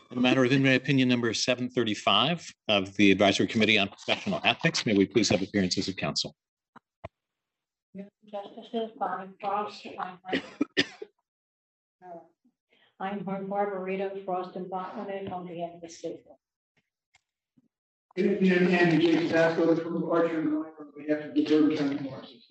In the matter of in-ray opinion number 735 of the Advisory Committee on Professional Ethics, may we please have appearances of counsel? Justices Bobby Frost, Einhorn, Barbarito, Frost, and Botwin on behalf of the state. Good afternoon, Andy J. Tasco from Archer and Cohen on behalf of the Bourbon County Bar Association.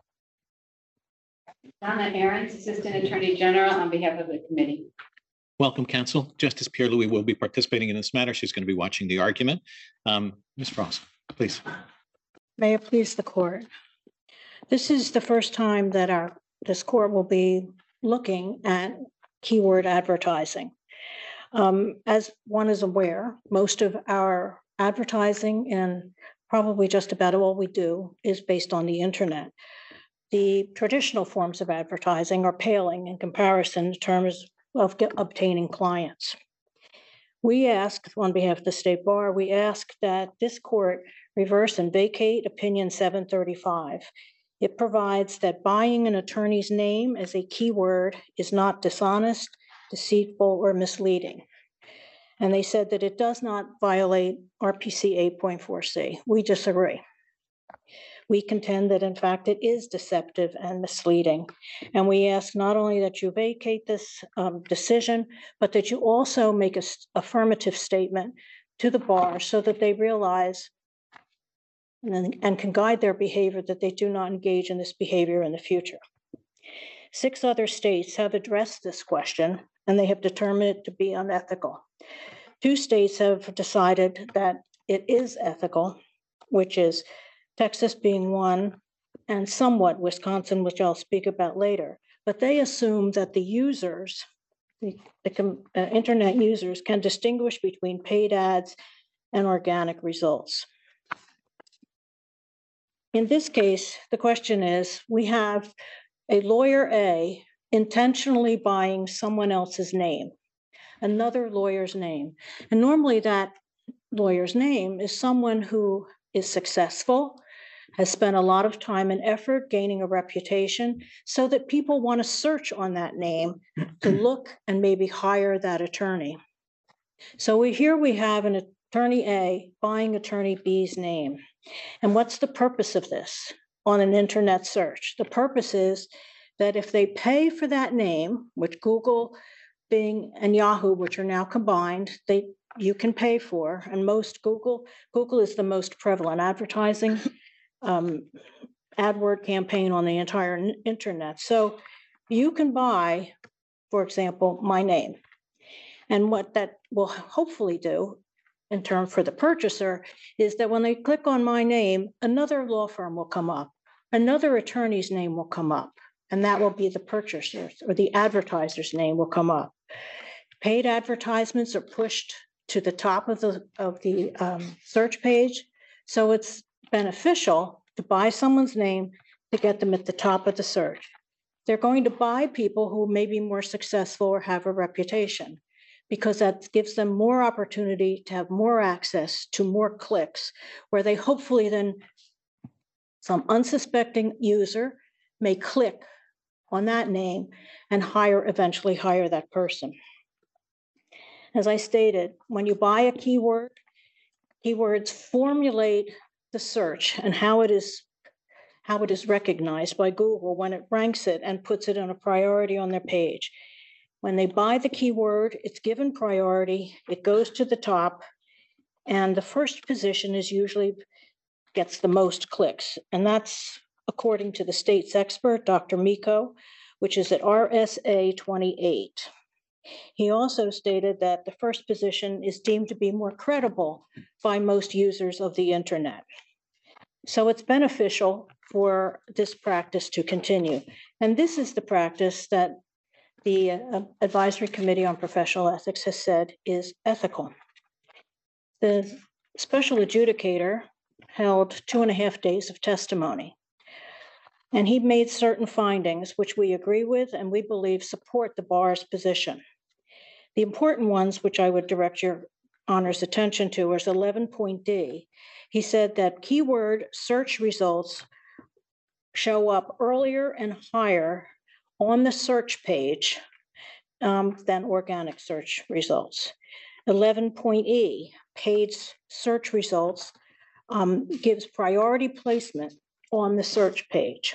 Donna Ahrens, Assistant Attorney General on behalf of the committee. Welcome, counsel. Justice Pierre-Louis will be participating in this matter. She's going to be watching the argument. Ms. Frost, please. May it please the court. This is the first time that this court will be looking at keyword advertising. As one is aware, most of our advertising and probably just about all we do is based on the internet. The traditional forms of advertising are paling in comparison in terms of obtaining clients. We ask, on behalf of the State Bar, we ask that this court reverse and vacate opinion 735. It provides that buying an attorney's name as a keyword is not dishonest, deceitful, or misleading. And they said that it does not violate RPC 8.4c. We disagree. We contend that, in fact, it is deceptive and misleading. And we ask not only that you vacate this decision, but that you also make an affirmative statement to the bar so that they realize and can guide their behavior that they do not engage in this behavior in the future. 6 other states have addressed this question, and they have determined it to be unethical. 2 states have decided that it is ethical, which is Texas being one, and somewhat Wisconsin, which I'll speak about later. But they assume that the users, the internet users, can distinguish between paid ads and organic results. In this case, the question is, we have a lawyer A intentionally buying someone else's name, another lawyer's name. And normally that lawyer's name is someone who is successful, has spent a lot of time and effort gaining a reputation so that people want to search on that name to look and maybe hire that attorney. So here we have an attorney A buying attorney B's name. And what's the purpose of this on an internet search? The purpose is that if they pay for that name, which Google, Bing, and Yahoo, which are now combined, you can pay for, and most Google is the most prevalent advertising AdWord campaign on the entire internet. So you can buy, for example, my name. And what that will hopefully do in turn for the purchaser is that when they click on my name, another law firm will come up, another attorney's name will come up, and that will be the purchaser's or the advertiser's name will come up. Paid advertisements are pushed to the top of the search page. So it's beneficial to buy someone's name to get them at the top of the search. They're going to buy people who may be more successful or have a reputation, because that gives them more opportunity to have more access to more clicks, where they hopefully then, some unsuspecting user may click on that name and eventually hire that person. As I stated, when you buy a keyword, keywords formulate the search and how it is recognized by Google when it ranks it and puts it on a priority on their page. When they buy the keyword, it's given priority, it goes to the top, and the first position is usually gets the most clicks. And that's according to the state's expert, Dr. Miko, which is at RSA 28. He also stated that the first position is deemed to be more credible by most users of the internet. So it's beneficial for this practice to continue. And this is the practice that the Advisory Committee on Professional Ethics has said is ethical. The special adjudicator held 2.5 days of testimony, and he made certain findings which we agree with and we believe support the bar's position. The important ones, which I would direct your Honor's attention to, is 11.d. He said that keyword search results show up earlier and higher on the search page than organic search results. 11.E, paid search results, gives priority placement on the search page.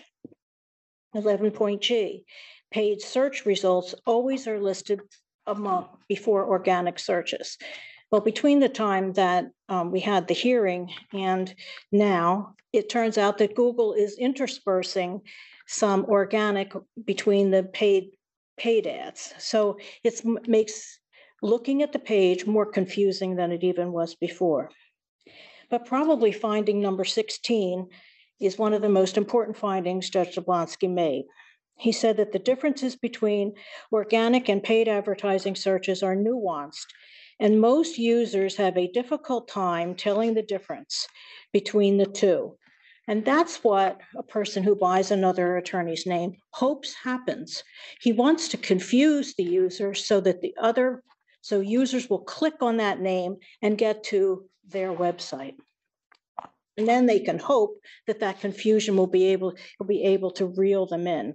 11.G, paid search results always are listed before organic searches. Well, between the time that we had the hearing and now, it turns out that Google is interspersing some organic between the paid ads. So it makes looking at the page more confusing than it even was before. But probably finding number 16 is one of the most important findings Judge Jablonski made. He said that the differences between organic and paid advertising searches are nuanced, and most users have a difficult time telling the difference between the two. And that's what a person who buys another attorney's name hopes happens. He wants to confuse the user so that so users will click on that name and get to their website. And then they can hope that that confusion will be able to reel them in.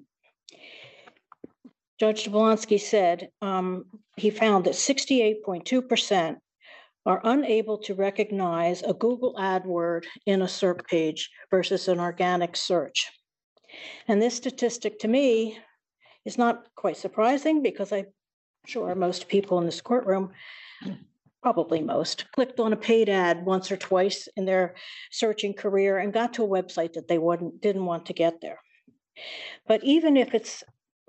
Judge Jablonski said he found that 68.2% are unable to recognize a Google ad word in a search page versus an organic search. And this statistic to me is not quite surprising because I'm sure most people in this courtroom, probably most, clicked on a paid ad once or twice in their searching career and got to a website that they didn't want to get there. But even if it's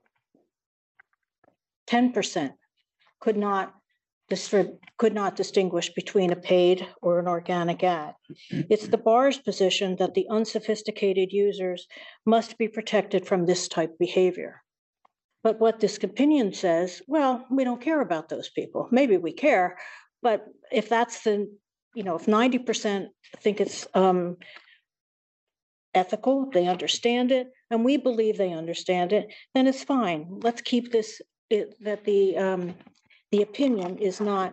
10% could not distinguish between a paid or an organic ad. It's the bar's position that the unsophisticated users must be protected from this type of behavior. But what this opinion says, well, we don't care about those people. Maybe we care, but if that's if 90% think it's ethical, they understand it, and we believe they understand it, then it's fine. Let's keep this, that the opinion is not,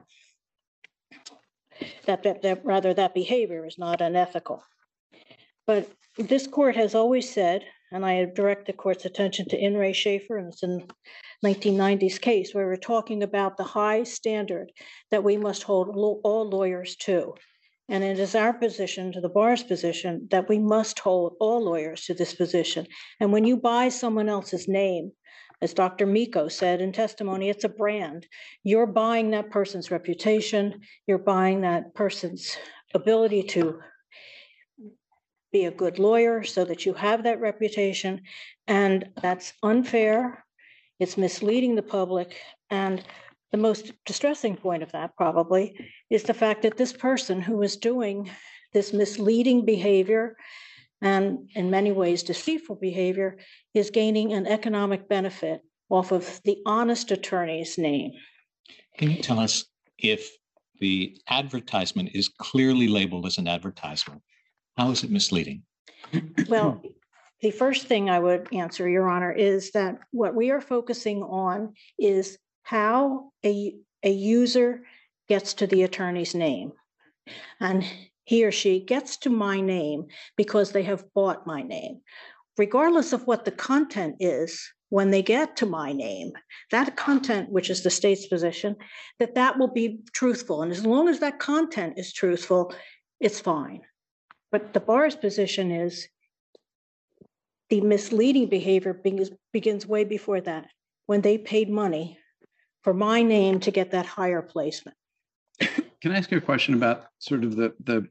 that behavior is not unethical. But this court has always said, and I direct the court's attention to In re Schaefer, and it's in 1990s case, where we're talking about the high standard that we must hold all lawyers to. And it is our position, to the bar's position, that we must hold all lawyers to this position. And when you buy someone else's name, as Dr. Miko said in testimony, it's a brand. You're buying that person's reputation. You're buying that person's ability to be a good lawyer so that you have that reputation. And that's unfair. It's misleading the public. And the most distressing point of that probably is the fact that this person who is doing this misleading behavior and in many ways deceitful behavior is gaining an economic benefit off of the honest attorney's name. Can you tell us if the advertisement is clearly labeled as an advertisement? How is it misleading? Well, the first thing I would answer, Your Honor, is that what we are focusing on is how a user gets to the attorney's name. And he or she gets to my name because they have bought my name. Regardless of what the content is, when they get to my name, that content, which is the state's position, that will be truthful. And as long as that content is truthful, it's fine. But the bar's position is the misleading behavior begins way before that, when they paid money for my name to get that higher placement. Can I ask you a question about sort of the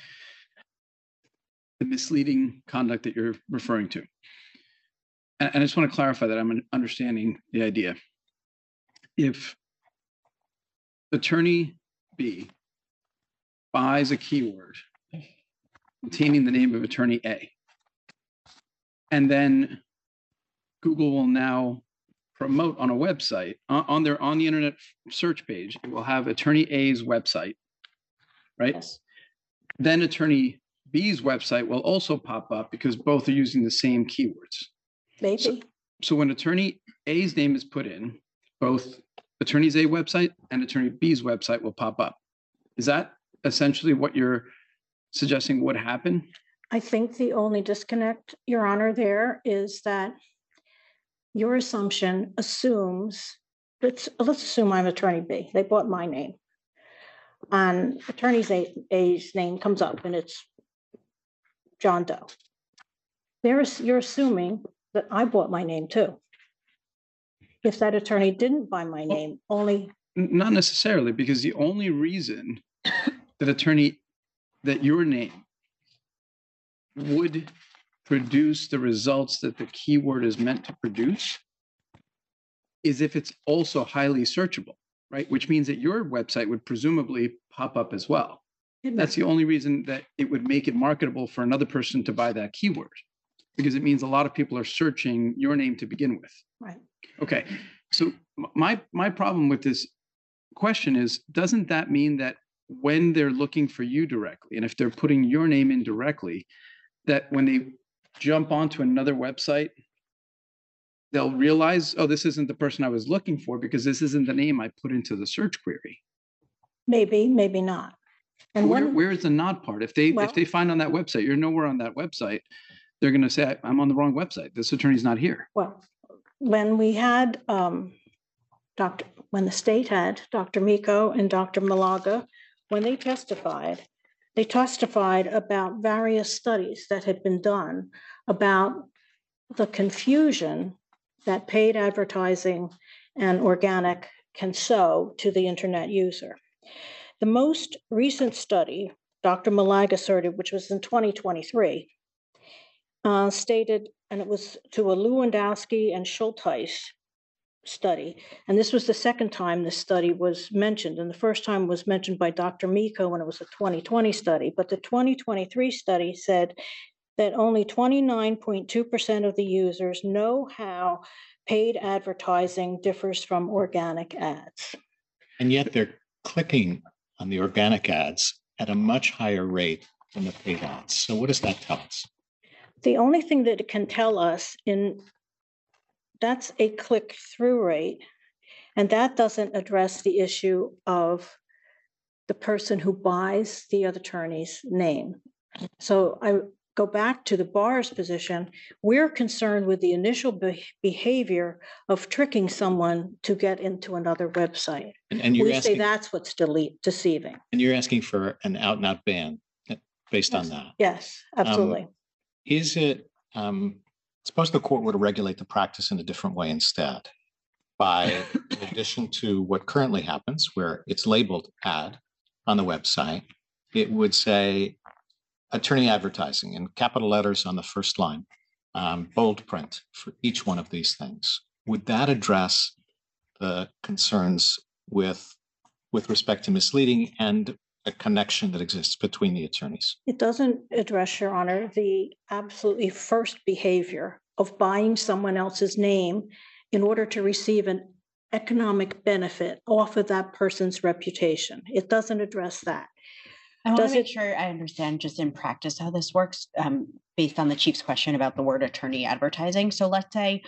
misleading conduct that you're referring to? And I just want to clarify that I'm understanding the idea. If attorney B buys a keyword containing the name of attorney A, and then Google will now promote on a website, on the internet search page, it will have attorney A's website, right? Yes. Then attorney B's website will also pop up because both are using the same keywords. Maybe. So when attorney A's name is put in, both attorney A's website and attorney B's website will pop up. Is that essentially what you're suggesting would happen? I think the only disconnect, Your Honor, there is that your assumption assumes, let's assume I'm attorney B. They bought my name. and attorney's A's name comes up and it's John Doe. You're assuming that I bought my name too. If that attorney didn't buy my name, only. Not necessarily, because the only reason that your name would produce the results that the keyword is meant to produce is if it's also highly searchable, right? Which means that your website would presumably pop up as well. That's the only reason that it would make it marketable for another person to buy that keyword, because it means a lot of people are searching your name to begin with. Right. Okay. So my problem with this question is, doesn't that mean that when they're looking for you directly, and if they're putting your name in directly, that when they jump onto another website, they'll realize, oh, this isn't the person I was looking for because this isn't the name I put into the search query? Maybe, maybe not. And where is the not part? If they find on that website, you're nowhere on that website, they're going to say, I'm on the wrong website. This attorney's not here. Well, when we had when the state had Dr. Miko and Dr. Malaga, when they testified about various studies that had been done about the confusion that paid advertising and organic can sow to the internet user. The most recent study, Dr. Malaga cited, which was in 2023, stated, and it was to a Lewandowski and Schulteis study. And this was the second time this study was mentioned. And the first time was mentioned by Dr. Miko when it was a 2020 study. But the 2023 study said that only 29.2% of the users know how paid advertising differs from organic ads. And yet they're clicking on the organic ads at a much higher rate than the paid ads. So what does that tell us? The only thing that it can tell us that's a click-through rate, and that doesn't address the issue of the person who buys the other attorney's name. So I go back to the bar's position. We're concerned with the initial behavior of tricking someone to get into another website. And we say that's what's deceiving. And you're asking for an out-and-out ban based on that? Yes, absolutely. Is it, suppose the court were to regulate the practice in a different way instead, by in addition to what currently happens, where it's labeled ad on the website, it would say attorney advertising in capital letters on the first line, bold print for each one of these things. Would that address the concerns with respect to misleading and a connection that exists between the attorneys? It doesn't address, Your Honor, the absolutely first behavior of buying someone else's name in order to receive an economic benefit off of that person's reputation. It doesn't address that. I want to make sure I understand just in practice how this works, based on the Chief's question about the word attorney advertising. So let's say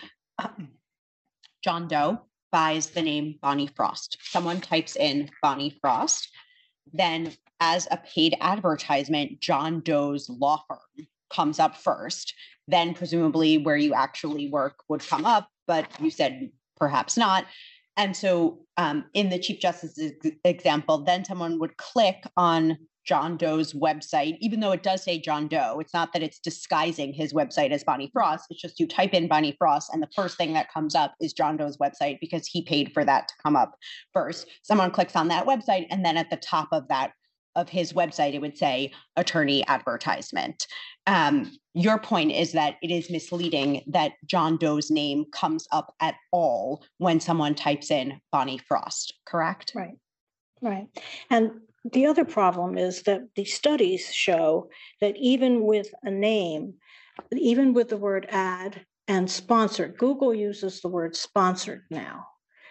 John Doe buys the name Bonnie Frost. Someone types in Bonnie Frost. Then as a paid advertisement, John Doe's law firm comes up first. Then presumably where you actually work would come up, but you said perhaps not. And so in the Chief Justice's example, then someone would click on John Doe's website, even though it does say John Doe. It's not that it's disguising his website as Bonnie Frost. It's just you type in Bonnie Frost and the first thing that comes up is John Doe's website because he paid for that to come up first. Someone clicks on that website and then at the top of his website, it would say attorney advertisement. Your point is that it is misleading that John Doe's name comes up at all when someone types in Bonnie Frost, correct? Right, right. And the other problem is that the studies show that even with a name, even with the word ad and sponsored, Google uses the word sponsored now.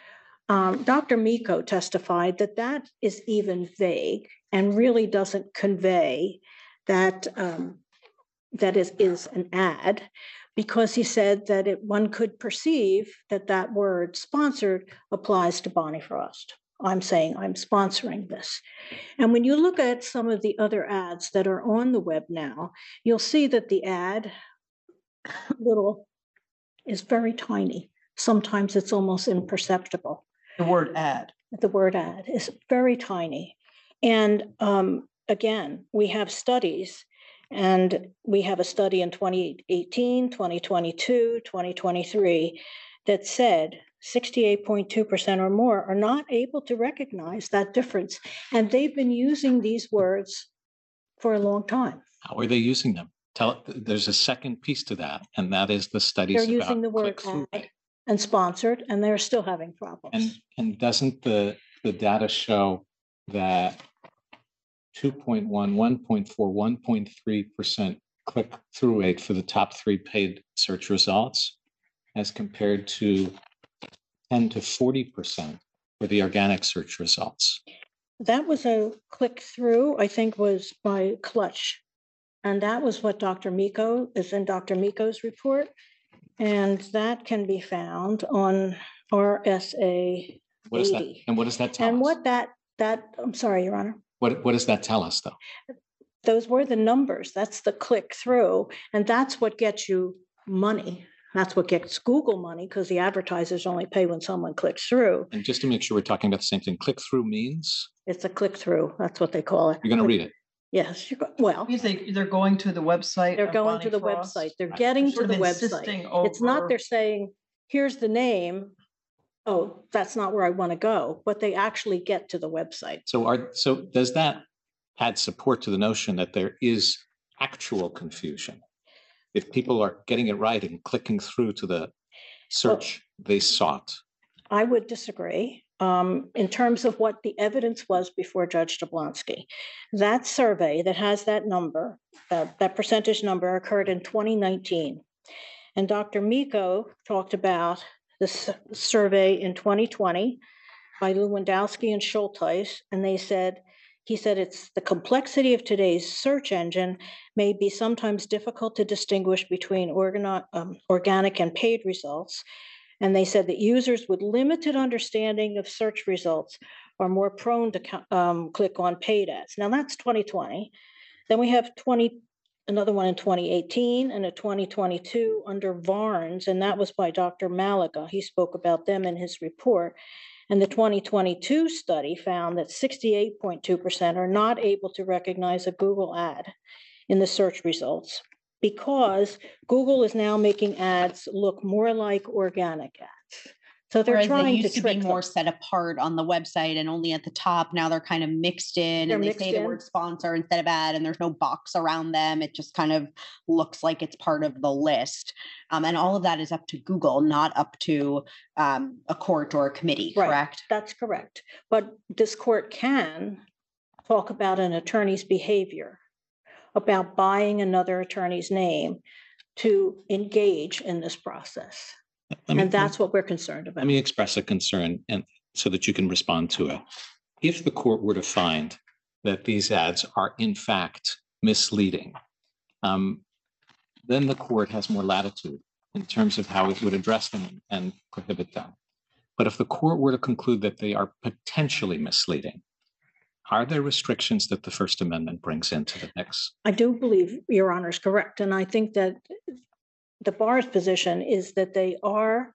Dr. Miko testified that that is even vague and really doesn't convey that that is an ad, because he said that one could perceive that word sponsored applies to Bonnie Frost. I'm saying I'm sponsoring this. And when you look at some of the other ads that are on the web now, you'll see that the ad little is very tiny. Sometimes it's almost imperceptible. The word ad. The word ad is very tiny. And again, we have studies, and we have a study in 2018, 2022, 2023 that said 68.2% or more are not able to recognize that difference. And they've been using these words for a long time. How are they using them? There's a second piece to that, and that is the studies They're about using the word click-through ad rate. and sponsored, and they're still having problems. And doesn't the data show that 2.1, 1.4, 1.3% click-through rate for the top 3 paid search results, as compared to 10 to 40% for the organic search results? That was a click through, I think was by Clutch. And that was what Dr. Miko is in Dr. Miko's report. And that can be found on RSA What is that? 80. And what does that tell And us? what that, I'm sorry, Your Honor. What does that tell us, though? Those were the numbers. That's the click through. And that's what gets you money. That's what gets Google money, because the advertisers only pay when someone clicks through. And just to make sure we're talking about the same thing, click-through means It's a click through. That's what they call it. you're going to read it. Yes, well, Means they're going to the website. they're of going Bonnie to the Frost. website. They're Right. getting They're to sort the of website. insisting It's not over- they're saying, here's the name. Oh, that's not where I want to go, but they actually get to the website. So does that add support to the notion that there is actual confusion? If people are getting it right and clicking through to the search they sought. I would disagree in terms of what the evidence was before Judge Jablonski. That survey that has that number, that percentage number occurred in 2019. And Dr. Miko talked about this survey in 2020 by Lewandowski and Schulteis, and he said it's the complexity of today's search engine may be sometimes difficult to distinguish between organic and paid results. And they said that users with limited understanding of search results are more prone to click on paid ads. Now that's 2020. Then we have another one in 2018 and a 2022 under Varnes, and that was by Dr. Malaga. He spoke about them in his report. And the 2022 study found that 68.2% are not able to recognize a Google ad in the search results because Google is now making ads look more like organic ads. So they're Whereas they trying to used to be trick more them. set apart on the website and only at the top. Now they're kind of mixed in, They're and they mixed say the in. word sponsor instead of ad, and there's no box around them. It just kind of looks like it's part of the list. And all of that is up to Google, not up to a court or a committee, Right. correct? That's correct. But this court can talk about an attorney's behavior, about buying another attorney's name to engage in this process. And that's what we're concerned about. Let me express a concern, and so that you can respond to it. If the court were to find that these ads are in fact misleading, then the court has more latitude in terms of how it would address them and prohibit them. But if the court were to conclude that they are potentially misleading, are there restrictions that the First Amendment brings into the mix? I do believe Your Honor is correct. And I think that the bar's position is that they are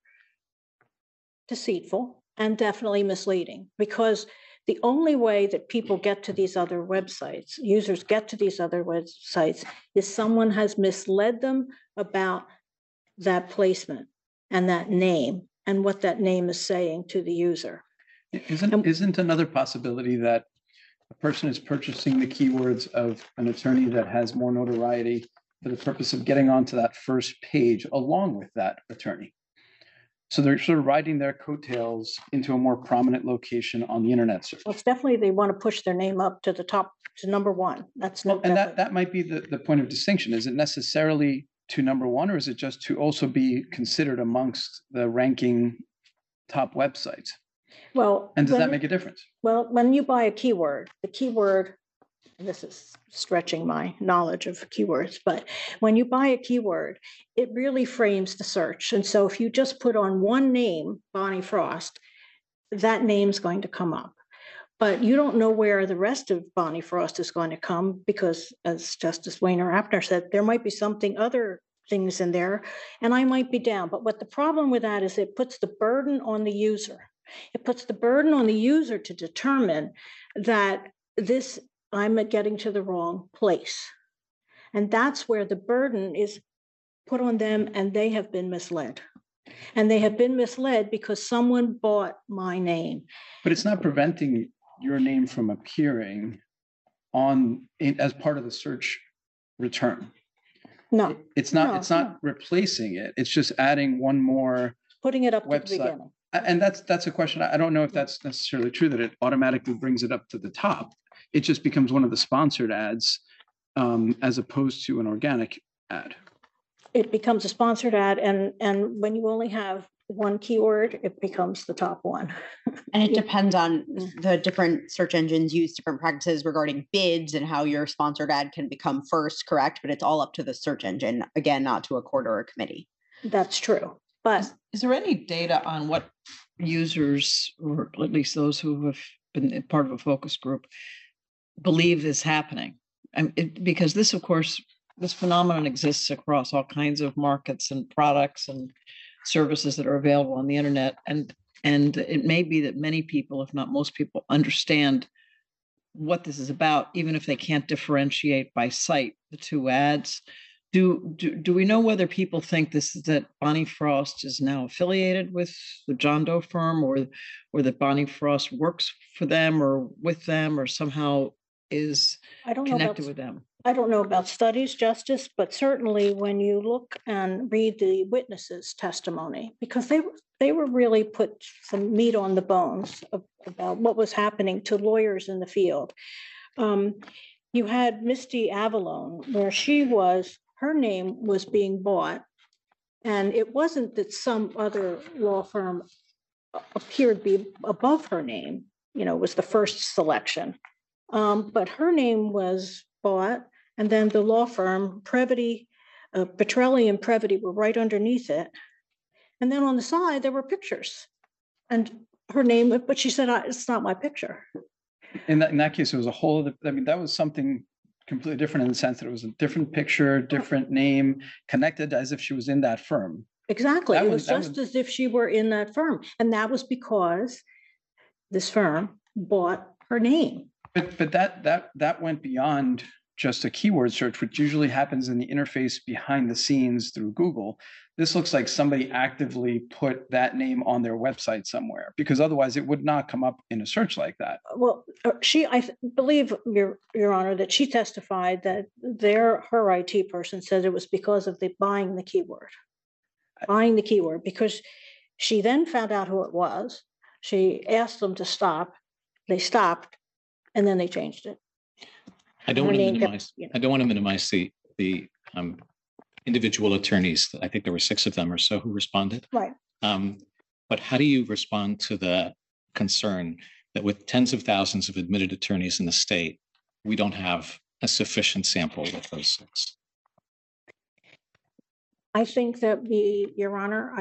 deceitful and definitely misleading, because the only way that people get to these other websites, users get to these other websites, is someone has misled them about that placement and that name and what that name is saying to the user. Isn't another possibility that a person is purchasing the keywords of an attorney that has more notoriety for the purpose of getting onto that first page along with that attorney? So they're sort of riding their coattails into a more prominent location on the internet search. Well, it's definitely, they want to push their name up to the top, to number one. That's no. And that might be the point of distinction. Is it necessarily to number one, or is it just to also be considered amongst the ranking top websites? Well, And does that make a difference? Well, when you buy a keyword, the keyword, and this is stretching my knowledge of keywords, but when you buy a keyword, it really frames the search. And so if you just put on one name, Bonnie Frost, that name's going to come up. But you don't know where the rest of Bonnie Frost is going to come, because as Justice Wehner-Apner said, there might be other things in there, and I might be down. But what the problem with that is, it puts the burden on the user. It puts the burden on the user to determine that this, I'm getting to the wrong place. And that's where the burden is put on them, and they have been misled. And they have been misled because someone bought my name. But it's not preventing your name from appearing as part of the search return. No, It's not, No, it's not replacing it. It's just adding one more. putting it up to the Website. beginning. And that's a question. I don't know if that's necessarily true, that it automatically brings it up to the top. It just becomes one of the sponsored ads, as opposed to an organic ad. It becomes a sponsored ad, and when you only have one keyword, it becomes the top one. And it depends on the different search engines use different practices regarding bids and how your sponsored ad can become first, correct? But it's all up to the search engine, again, not to a court or a committee. That's true. But Is there any data on what users, or at least those who have been part of a focus group, believe is happening? Because this, of course, this phenomenon exists across all kinds of markets and products and services that are available on the internet. And it may be that many people, if not most people, understand what this is about, even if they can't differentiate by site the two ads. Do we know whether people think that Bonnie Frost is now affiliated with the John Doe firm, or that Bonnie Frost works for them or with them, or somehow is I don't know connected about, with them? I don't know about studies, Justice, but certainly when you look and read the witnesses' testimony, because they were really put some meat on the bones about what was happening to lawyers in the field. You had Misty Avalone, where her name was being bought, and it wasn't that some other law firm appeared to be above her name, was the first selection. But her name was bought, and then the law firm, Previty, Petrelli and Previty were right underneath it. And then on the side, there were pictures. And her name, but she said, it's not my picture. In that case, it was a whole other, that was something completely different, in the sense that it was a different picture, different name, connected as if she was in that firm. Exactly. It was just as if she were in that firm. And that was because this firm bought her name. But that went beyond just a keyword search, which usually happens in the interface behind the scenes through Google. This looks like somebody actively put that name on their website somewhere, because otherwise it would not come up in a search like that. Well, I believe, Your Honor, that she testified that her IT person said it was because of buying the keyword, because she then found out who it was. She asked them to stop. They stopped, and then they changed it. I don't want to minimize the individual attorneys. I think there were 6 of them or so who responded. Right. But how do you respond to the concern that with tens of thousands of admitted attorneys in the state, we don't have a sufficient sample of those 6? I think that Your Honor,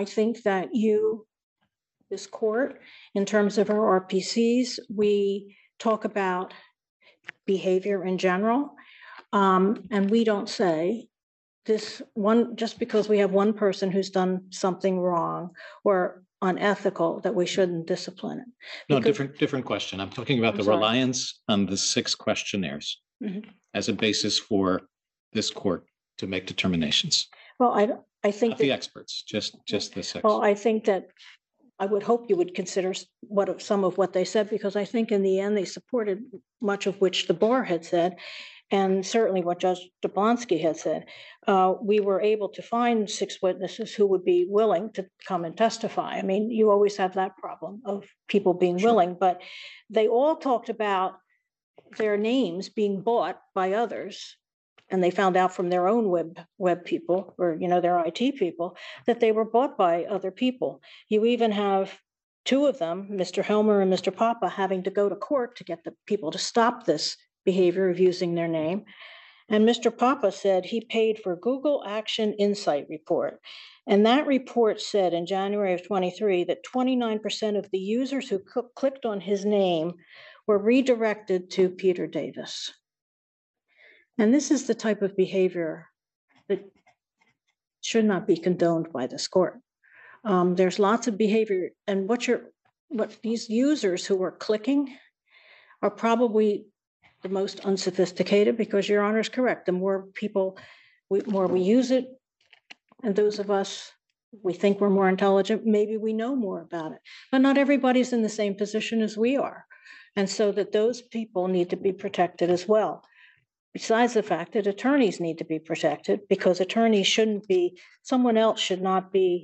this court, in terms of our RPCs, we talk about behavior in general, and we don't say this one just because we have one person who's done something wrong or unethical that we shouldn't discipline it. No, different question. I'm talking about the reliance on the 6 questionnaires as a basis for this court to make determinations. Well, I think not the experts, just the 6. Well, I think that I would hope you would consider some of what they said, because I think in the end they supported much of which the bar had said, and certainly what Judge Jablonski had said. We were able to find 6 witnesses who would be willing to come and testify. I mean, you always have that problem of people being willing, but they all talked about their names being bought by others. And they found out from their own web people, or their IT people, that they were bought by other people. You even have 2 of them, Mr. Helmer and Mr. Papa, having to go to court to get the people to stop this behavior of using their name. And Mr. Papa said he paid for Google Action Insight report. And that report said in January of 23 that 29% of the users who clicked on his name were redirected to Peter Davis. And this is the type of behavior that should not be condoned by this court. There's lots of behavior, and what these users who are clicking are probably the most unsophisticated, because Your Honor is correct. The more people, more we use it, and those of us, we think we're more intelligent, maybe we know more about it. But not everybody's in the same position as we are. And so that those people need to be protected as well. Besides the fact that attorneys need to be protected, because attorneys shouldn't be, someone else should not be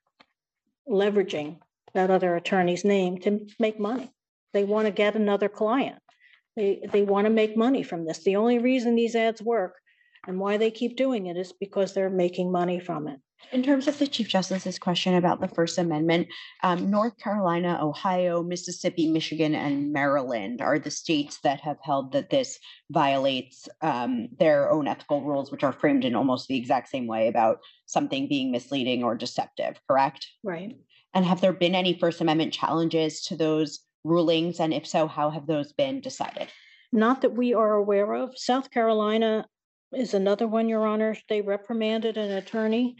leveraging that other attorney's name to make money. They want to get another client. They want to make money from this. The only reason these ads work and why they keep doing it is because they're making money from it. In terms of the Chief Justice's question about the First Amendment, North Carolina, Ohio, Mississippi, Michigan, and Maryland are the states that have held that this violates their own ethical rules, which are framed in almost the exact same way about something being misleading or deceptive, correct? Right. And have there been any First Amendment challenges to those rulings? And if so, how have those been decided? Not that we are aware of. South Carolina is another one, Your Honor. They reprimanded an attorney.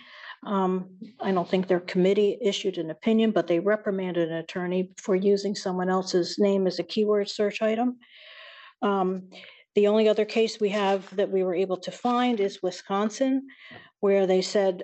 I don't think their committee issued an opinion, but they reprimanded an attorney for using someone else's name as a keyword search item. The only other case we have that we were able to find is Wisconsin, where they said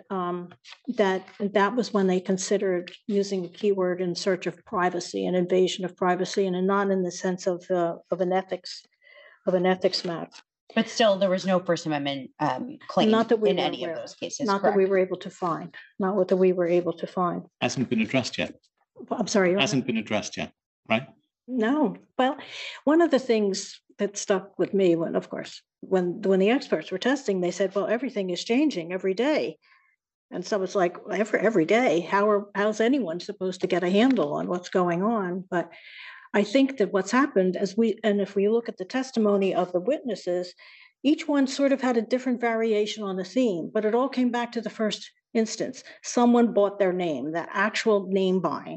that was when they considered using the keyword in search of privacy, an invasion of privacy, and not in the sense of an ethics matter. But still, there was no First Amendment claim Not that we in were any of aware those cases. Not that we were able to find. Not what that we were able to find. Hasn't been addressed yet. I'm sorry. Your Honor. Hasn't been addressed yet, right? No. Well, one of the things that stuck with me when the experts were testing, they said, well, everything is changing every day. And so it's like every day, how's anyone supposed to get a handle on what's going on? But I think that what's happened if we look at the testimony of the witnesses, each one sort of had a different variation on the theme, but it all came back to the first instance. Someone bought their name, the actual name buying,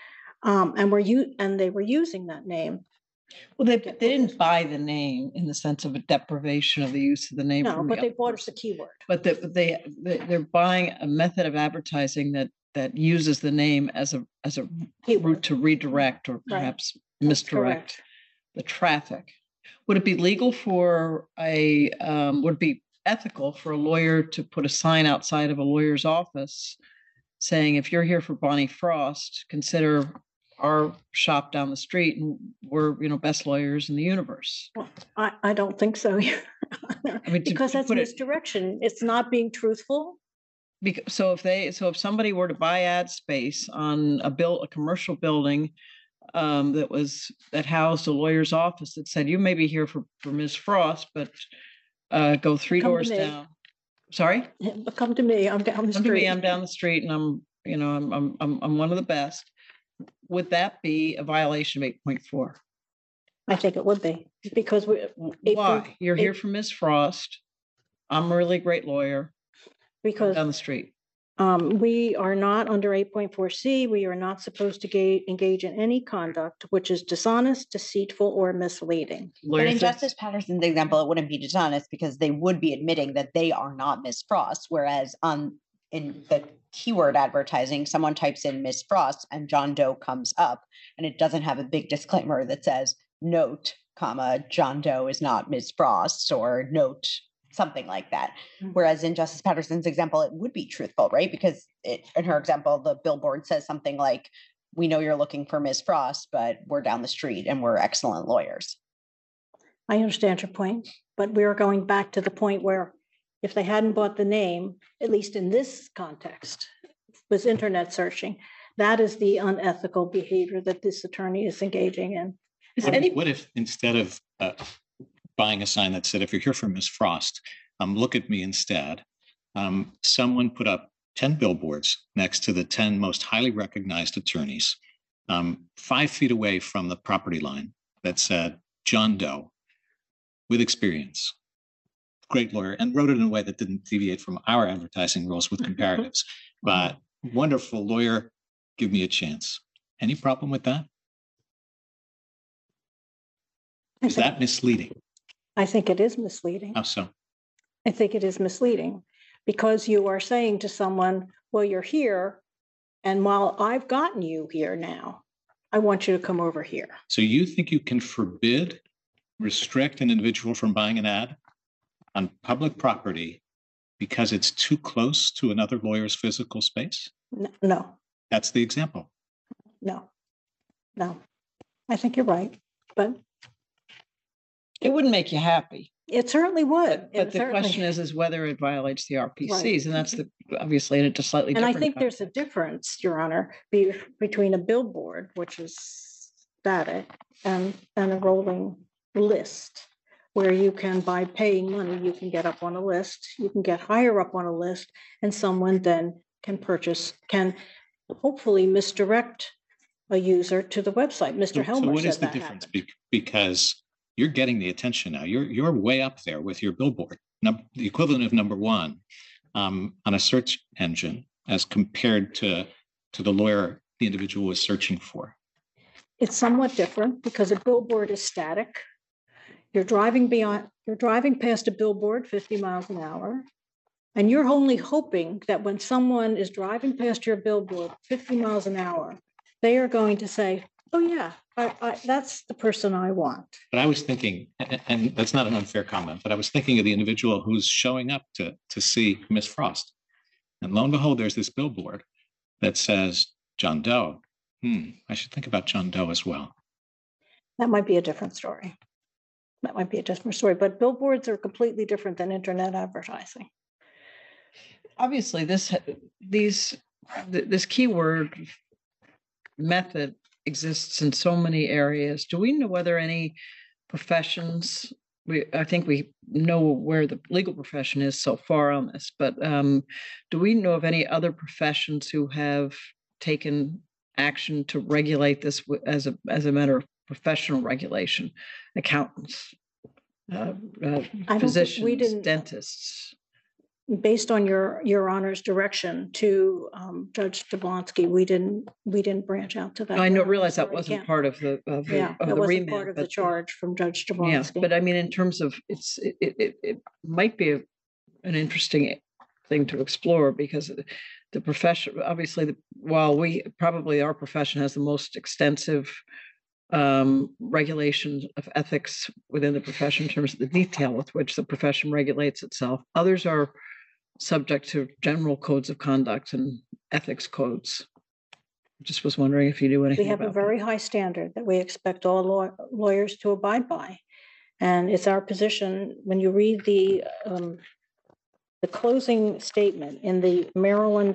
and they were using that name. Well, they didn't buy the name in the sense of a deprivation of the use of the name. No, but they bought it the keyword. But they're buying a method of advertising that uses the name as a route to redirect or perhaps misdirect the traffic. Would it be legal for would it be ethical for a lawyer to put a sign outside of a lawyer's office saying, if you're here for Bonnie Frost, consider our shop down the street and we're, best lawyers in the universe? Well, I don't think so. I mean, because that's misdirection. It's not being truthful. So if somebody were to buy ad space on a commercial building that housed a lawyer's office that said, you may be here for Ms. Frost, but go three doors down. Sorry? Come to me. I'm down the street. Come to me. I'm down the street, and I'm one of the best. Would that be a violation of 8.4? I think it would be, because why? You're here for Ms. Frost. I'm a really great lawyer. Because down the street. We are not under 8.4C. We are not supposed to engage in any conduct which is dishonest, deceitful, or misleading. But in Justice Patterson's example, it wouldn't be dishonest because they would be admitting that they are not Ms. Frost. Whereas in the keyword advertising, someone types in Ms. Frost and John Doe comes up, and it doesn't have a big disclaimer that says, note, John Doe is not Ms. Frost, or note, something like that. Whereas in Justice Patterson's example, it would be truthful, right? Because in her example, the billboard says something like, we know you're looking for Ms. Frost, but we're down the street and we're excellent lawyers. I understand your point, but we are going back to the point where if they hadn't bought the name, at least in this context, was internet searching, that is the unethical behavior that this attorney is engaging in. What if instead of buying a sign that said, if you're here for Ms. Frost, look at me instead, someone put up 10 billboards next to the 10 most highly recognized attorneys, 5 feet away from the property line, that said, John Doe, with experience, great lawyer, and wrote it in a way that didn't deviate from our advertising rules with comparatives, but wonderful lawyer, give me a chance. Any problem with that? Is that misleading? I think it is misleading. How so? I think it is misleading because you are saying to someone, well, you're here, and while I've gotten you here now, I want you to come over here. So you think you can forbid restrict an individual from buying an ad on public property because it's too close to another lawyer's physical space? No, That's the example. no. I think you're right, but It wouldn't make you happy. it certainly would. But It the certainly- question is whether it violates the RPCs, and that's obviously in a slightly And I different. think there's a difference, Your Honor, between a billboard, which is static, and a rolling list, where you can, by paying money, you can get up on a list, you can get higher up on a list, and someone then can hopefully misdirect a user to the website. Mr. So Helmer what is said the that difference? happened. Because you're getting the attention now. You're way up there with your billboard, the equivalent of number one on a search engine as compared to the lawyer the individual was searching for. It's somewhat different because a billboard is static. You're driving past a billboard 50 miles an hour, and you're only hoping that when someone is driving past your billboard 50 miles an hour, they are going to say, oh yeah, that's the person I want. But I was thinking, and that's not an unfair comment, but I was thinking of the individual who's showing up to see Miss Frost. And lo and behold, there's this billboard that says John Doe. I should think about John Doe as well. That might be a different story. But billboards are completely different than internet advertising. Obviously, this keyword method exists in so many areas. Do we know whether any professions? I think we know where the legal profession is so far on this, but do we know of any other professions who have taken action to regulate this as a matter of professional regulation? Accountants, physicians, dentists. Based on your Honor's direction to Judge Jablonski, we didn't branch out to that. I level. realize that Sorry, wasn't can't- part of the Yeah, that the wasn't remand, part of the but charge from Judge yeah, Jablonski. but I mean, in terms of it might be an interesting thing to explore because the profession, obviously, while our profession has the most extensive regulations of ethics within the profession in terms of the detail with which the profession regulates itself, others are subject to general codes of conduct and ethics codes. Just was wondering if you knew anything We have a about very that. high standard that we expect all lawyers to abide by. And it's our position, when you read the closing statement in the Maryland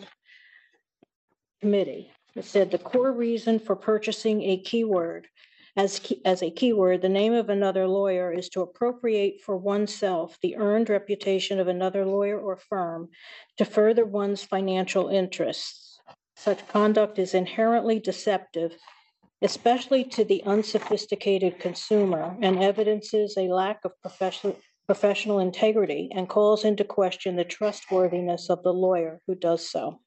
committee, it said the core reason for purchasing a keyword as a keyword, the name of another lawyer, is to appropriate for oneself the earned reputation of another lawyer or firm to further one's financial interests. Such conduct is inherently deceptive, especially to the unsophisticated consumer, and evidences a lack of professional integrity and calls into question the trustworthiness of the lawyer who does so.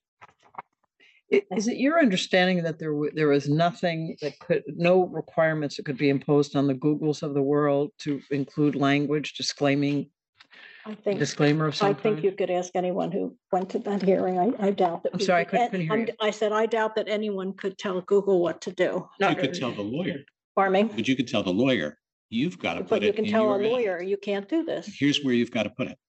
Is it your understanding that there was nothing no requirements that could be imposed on the Googles of the world to include language disclaimer of some I think kind? you could ask anyone who went to that hearing. I doubt that. I'm sorry, I couldn't hear you. I said, I doubt that anyone could tell Google what to do. You could tell the lawyer, Pardon me? but you could tell the lawyer, you've got to But put you it can in tell a your ad. lawyer, you can't do this. Here's where you've got to put it.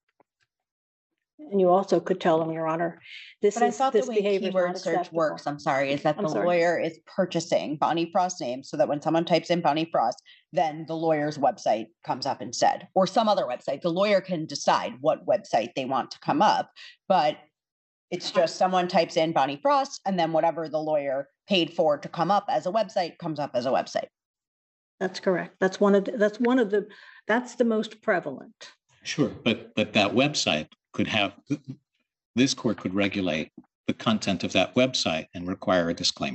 And you also could tell them, Your Honor, this But I thought the way behavior is keyword not search acceptable. works, I'm sorry, is that I'm the sorry. lawyer is purchasing Bonnie Frost's name so that when someone types in Bonnie Frost, then the lawyer's website comes up instead, or some other website. The lawyer can decide what website they want to come up, but it's just someone types in Bonnie Frost and then whatever the lawyer paid for to come up as a website comes up as a website. That's correct. That's the most prevalent. Sure, but that website could have, this court could regulate the content of that website and require a disclaimer.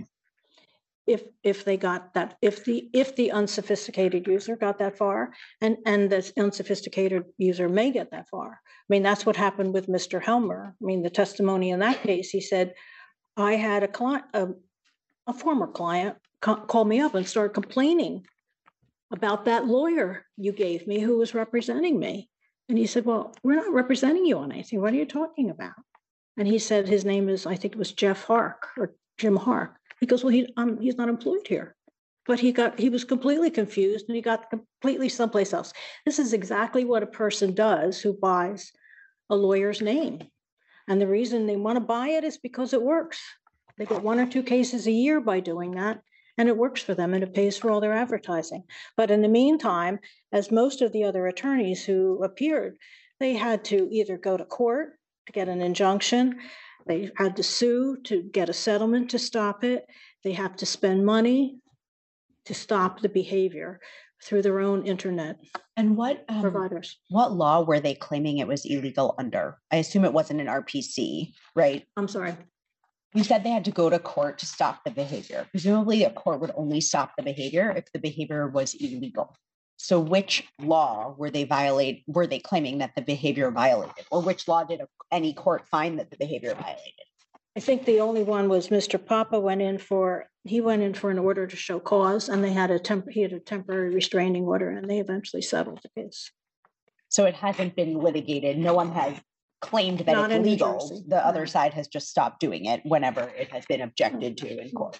If they got that, if the unsophisticated user got that far, and this unsophisticated user may get that far. I mean, that's what happened with Mr. Helmer. I mean, the testimony in that case, he said, I had a client, a former client call me up and start complaining about that lawyer you gave me who was representing me. And he said, well, we're not representing you on anything. What are you talking about? And he said his name is, I think it was Jeff Hark or Jim Hark. He goes, well, he's not employed here. but he was completely confused and he got completely someplace else. This is exactly what a person does who buys a lawyer's name. And the reason they want to buy it is because it works. They get 1 or 2 cases a year by doing that, and it works for them and it pays for all their advertising. But in the meantime, as most of the other attorneys who appeared, they had to either go to court to get an injunction, they had to sue to get a settlement to stop it, they have to spend money to stop the behavior through their own internet And what providers. what law were they claiming it was illegal under? I assume it wasn't an RPC, right? I'm sorry. You said they had to go to court to stop the behavior. Presumably, a court would only stop the behavior if the behavior was illegal. So, which law were they claiming that the behavior violated, or which law did any court find that the behavior violated? I think the only one was Mr. Papa went in for an order to show cause, and he had a temporary restraining order, and they eventually settled the case. So it hasn't been litigated. No one has claimed that Not it's in New legal. Jersey, The no. other side has just stopped doing it whenever it has been objected to in court.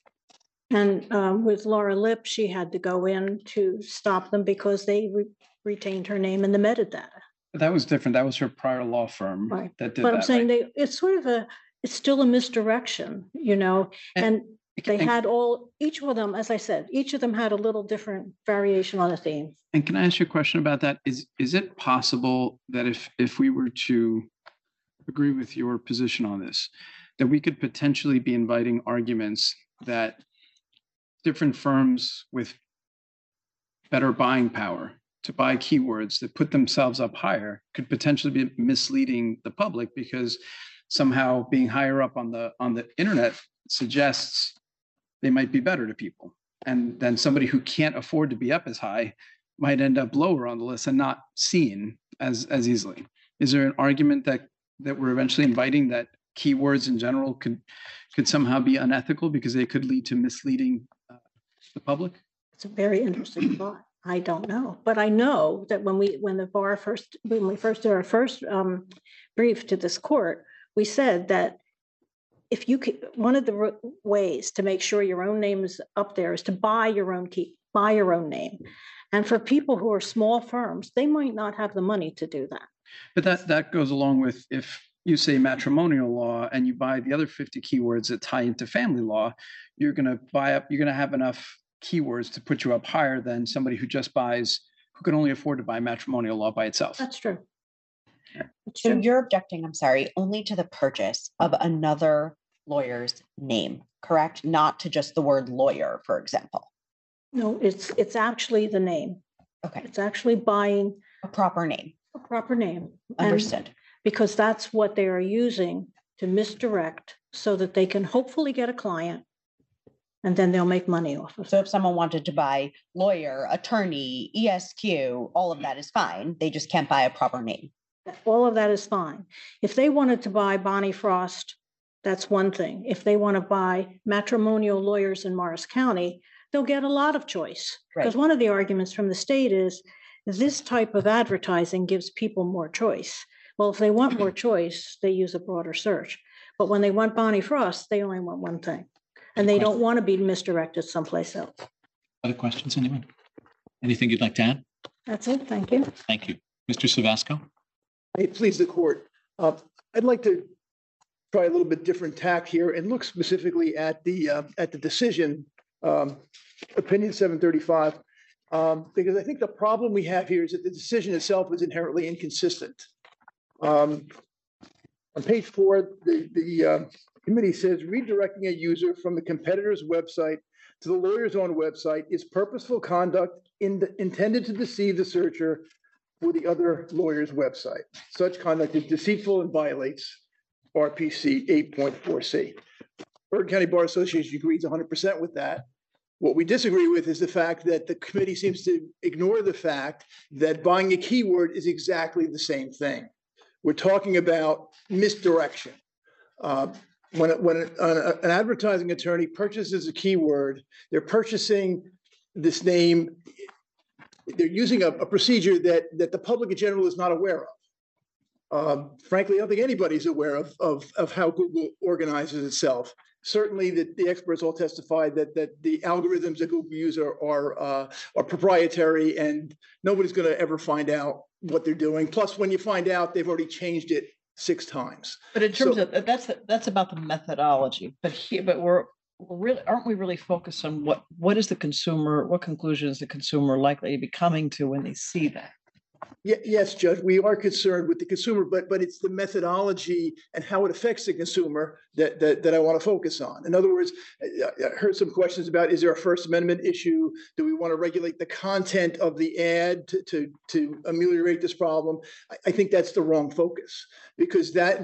And with Laura Lip, she had to go in to stop them because they retained her name in the metadata. But that was different. That was her prior law firm Right. that did But that. I'm saying right? it's sort of it's still a misdirection, and they had each of them, as I said, each of them had a little different variation on a theme. And can I ask you a question about that? Is it possible that if we were to agree with your position on this, that we could potentially be inviting arguments that different firms with better buying power to buy keywords that put themselves up higher could potentially be misleading the public, because somehow being higher up on the internet suggests they might be better to people, and then somebody who can't afford to be up as high might end up lower on the list and not seen as easily. Is there an argument that we're eventually inviting that keywords in general could somehow be unethical because they could lead to misleading the public? It's a very interesting thought. I don't know, but I know that when we first did our first brief to this court, we said that if you could, one of the ways to make sure your own name is up there is to buy your own name. And for people who are small firms, they might not have the money to do that. But that goes along with, if you say matrimonial law and you buy the other 50 keywords that tie into family law, you're going to have enough keywords to put you up higher than somebody who can only afford to buy matrimonial law by itself. That's true. So you're objecting, I'm sorry, only to the purchase of another lawyer's name, correct? Not to just the word lawyer, for example. No, it's actually the name. Okay. It's actually buying A proper name. a proper name. And Understood. because that's what they are using to misdirect so that they can hopefully get a client and then they'll make money off of it. So if someone wanted to buy lawyer, attorney, ESQ, all of that is fine. They just can't buy a proper name. All of that is fine. If they wanted to buy Bonnie Frost, that's one thing. If they want to buy matrimonial lawyers in Morris County, they'll get a lot of choice. Because Right. one of the arguments from the state is this type of advertising gives people more choice. Well, if they want more choice, they use a broader search. But when they want Bonnie Frost, they only want one thing. And they don't want to be misdirected someplace else. Other questions, anyone? Anything you'd like to add? That's it. Thank you. Thank you. Mr. Savasco? May it please the court. I'd like to try a little bit different tack here and look specifically at the decision, opinion 735, because I think the problem we have here is that the decision itself is inherently inconsistent. On page 4, the committee says redirecting a user from the competitor's website to the lawyer's own website is purposeful conduct intended to deceive the searcher for the other lawyer's website. Such conduct is deceitful and violates RPC 8.4C. Bergen County Bar Association agrees 100% with that. What we disagree with is the fact that the committee seems to ignore the fact that buying a keyword is exactly the same thing. We're talking about misdirection. When an advertising attorney purchases a keyword, they're purchasing this name. They're using a procedure that the public in general is not aware of. Frankly, I don't think anybody's aware of how Google organizes itself. certainly the experts all testified that the algorithms that Google use are proprietary, and nobody's going to ever find out what they're doing. Plus, when you find out, they've already changed it 6 times. But in terms of that's about the methodology. But we're really, aren't we really focused on what is the consumer? What conclusion is the consumer likely to be coming to when they see that? Yes, Judge, we are concerned with the consumer, but it's the methodology and how it affects the consumer that I want to focus on. In other words, I heard some questions about, is there a First Amendment issue? Do we want to regulate the content of the ad to ameliorate this problem? I think that's the wrong focus, because that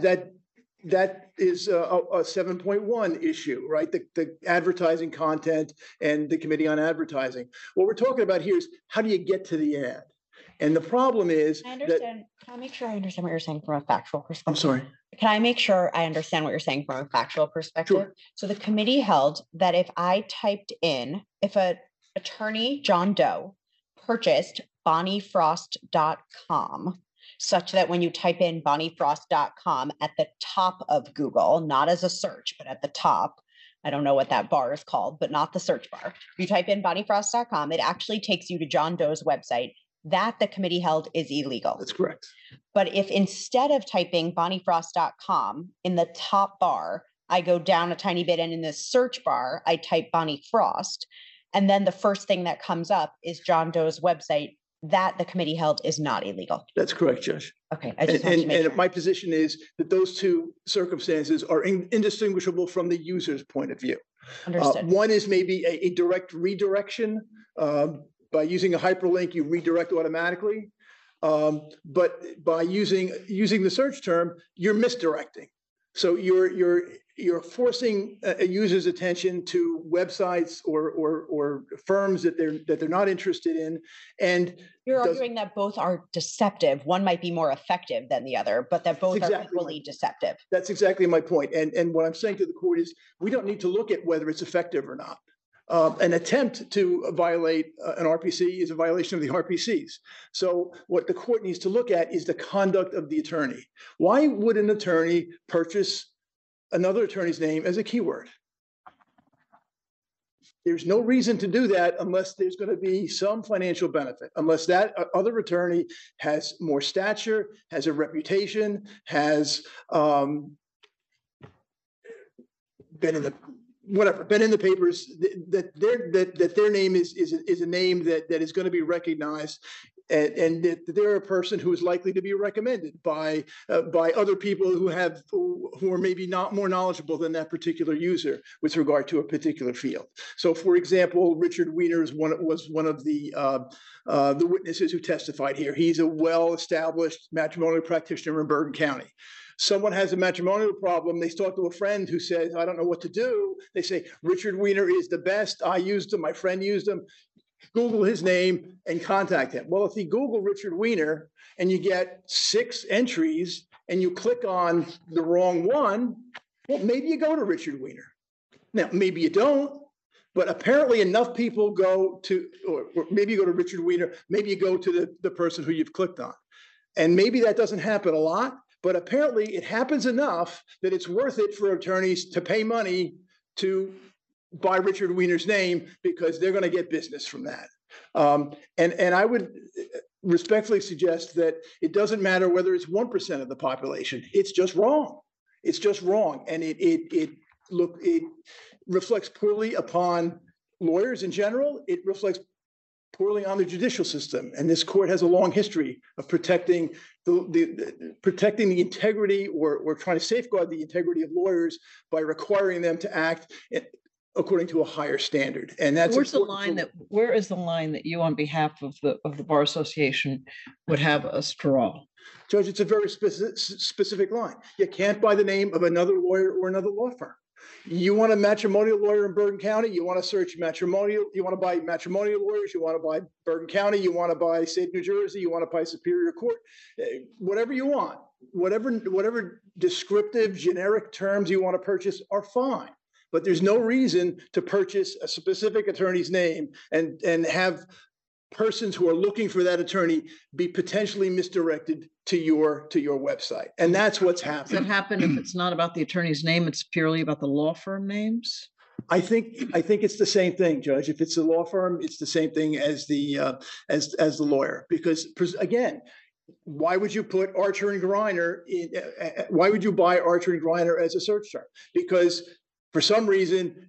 is a 7.1 issue, right? The advertising content and the Committee on Advertising. What we're talking about here is, how do you get to the ad? And the problem is I understand. Can I make sure I understand what you're saying from a factual perspective? I'm sorry. Can I make sure I understand what you're saying from a factual perspective? Sure. So the committee held that if I typed in, if a attorney John Doe purchased bonniefrost.com, such that when you type in bonniefrost.com at the top of Google, not as a search, but at the top, I don't know what that bar is called, but not the search bar. If you type in bonniefrost.com, it actually takes you to John Doe's website. That the committee held is illegal. That's correct. But if instead of typing bonniefrost.com in the top bar, I go down a tiny bit and in the search bar, I type Bonnie Frost, and then the first thing that comes up is John Doe's website, that the committee held is not illegal. That's correct, Judge. Okay. I just want to make sure. My position is that those two circumstances are indistinguishable from the user's point of view. Understood. One is maybe a direct redirection. By using a hyperlink, you redirect automatically. But by using the search term, you're misdirecting. So you're forcing a user's attention to websites or firms that they're not interested in. And you're arguing that both are deceptive. One might be more effective than the other, but that both are equally deceptive. That's exactly my point. And what I'm saying to the court is, we don't need to look at whether it's effective or not. An attempt to violate an RPC is a violation of the RPCs. So what the court needs to look at is the conduct of the attorney. Why would an attorney purchase another attorney's name as a keyword? There's no reason to do that unless there's going to be some financial benefit, unless that other attorney has more stature, has a reputation, has been in the papers, that their name is a name that is going to be recognized, and that they're a person who is likely to be recommended by other people who are maybe not more knowledgeable than that particular user with regard to a particular field. So, for example, Richard Weiner was one of the witnesses who testified here. He's a well-established matrimonial practitioner in Bergen County. Someone has a matrimonial problem. They talk to a friend who says, I don't know what to do. They say, Richard Weiner is the best. I used him. My friend used him. Google his name and contact him. Well, if you Google Richard Weiner and you get 6 entries and you click on the wrong one, well, maybe you go to Richard Weiner. Now, maybe you don't, but apparently enough people go to, or maybe you go to Richard Weiner, maybe you go to the person who you've clicked on. And maybe that doesn't happen a lot. But apparently it happens enough that it's worth it for attorneys to pay money to buy Richard Weiner's name, because they're going to get business from that. And I would respectfully suggest that it doesn't matter whether it's 1% of the population. It's just wrong. It's just wrong. And it reflects poorly upon lawyers in general. It reflects poorly on the judicial system. And this court has a long history of protecting the integrity or trying to safeguard the integrity of lawyers by requiring them to act according to a higher standard. And that's where is the line that you, on behalf of the Bar Association, would have us draw? Judge, it's a very specific line. You can't buy the name of another lawyer or another law firm. You want a matrimonial lawyer in Bergen County, you want to search matrimonial, you want to buy matrimonial lawyers, you want to buy Bergen County, you want to buy state of New Jersey, you want to buy Superior Court, whatever you want, whatever descriptive generic terms you want to purchase are fine. But there's no reason to purchase a specific attorney's name and have persons who are looking for that attorney be potentially misdirected to your website. And that's what's Does that happening. happen if it's not about the attorney's name, it's purely about the law firm names? I think it's the same thing, Judge. If it's a law firm, it's the same thing as the lawyer. Because again, why would you put Archer and Griner in? Why would you buy Archer and Griner as a search term? Because for some reason,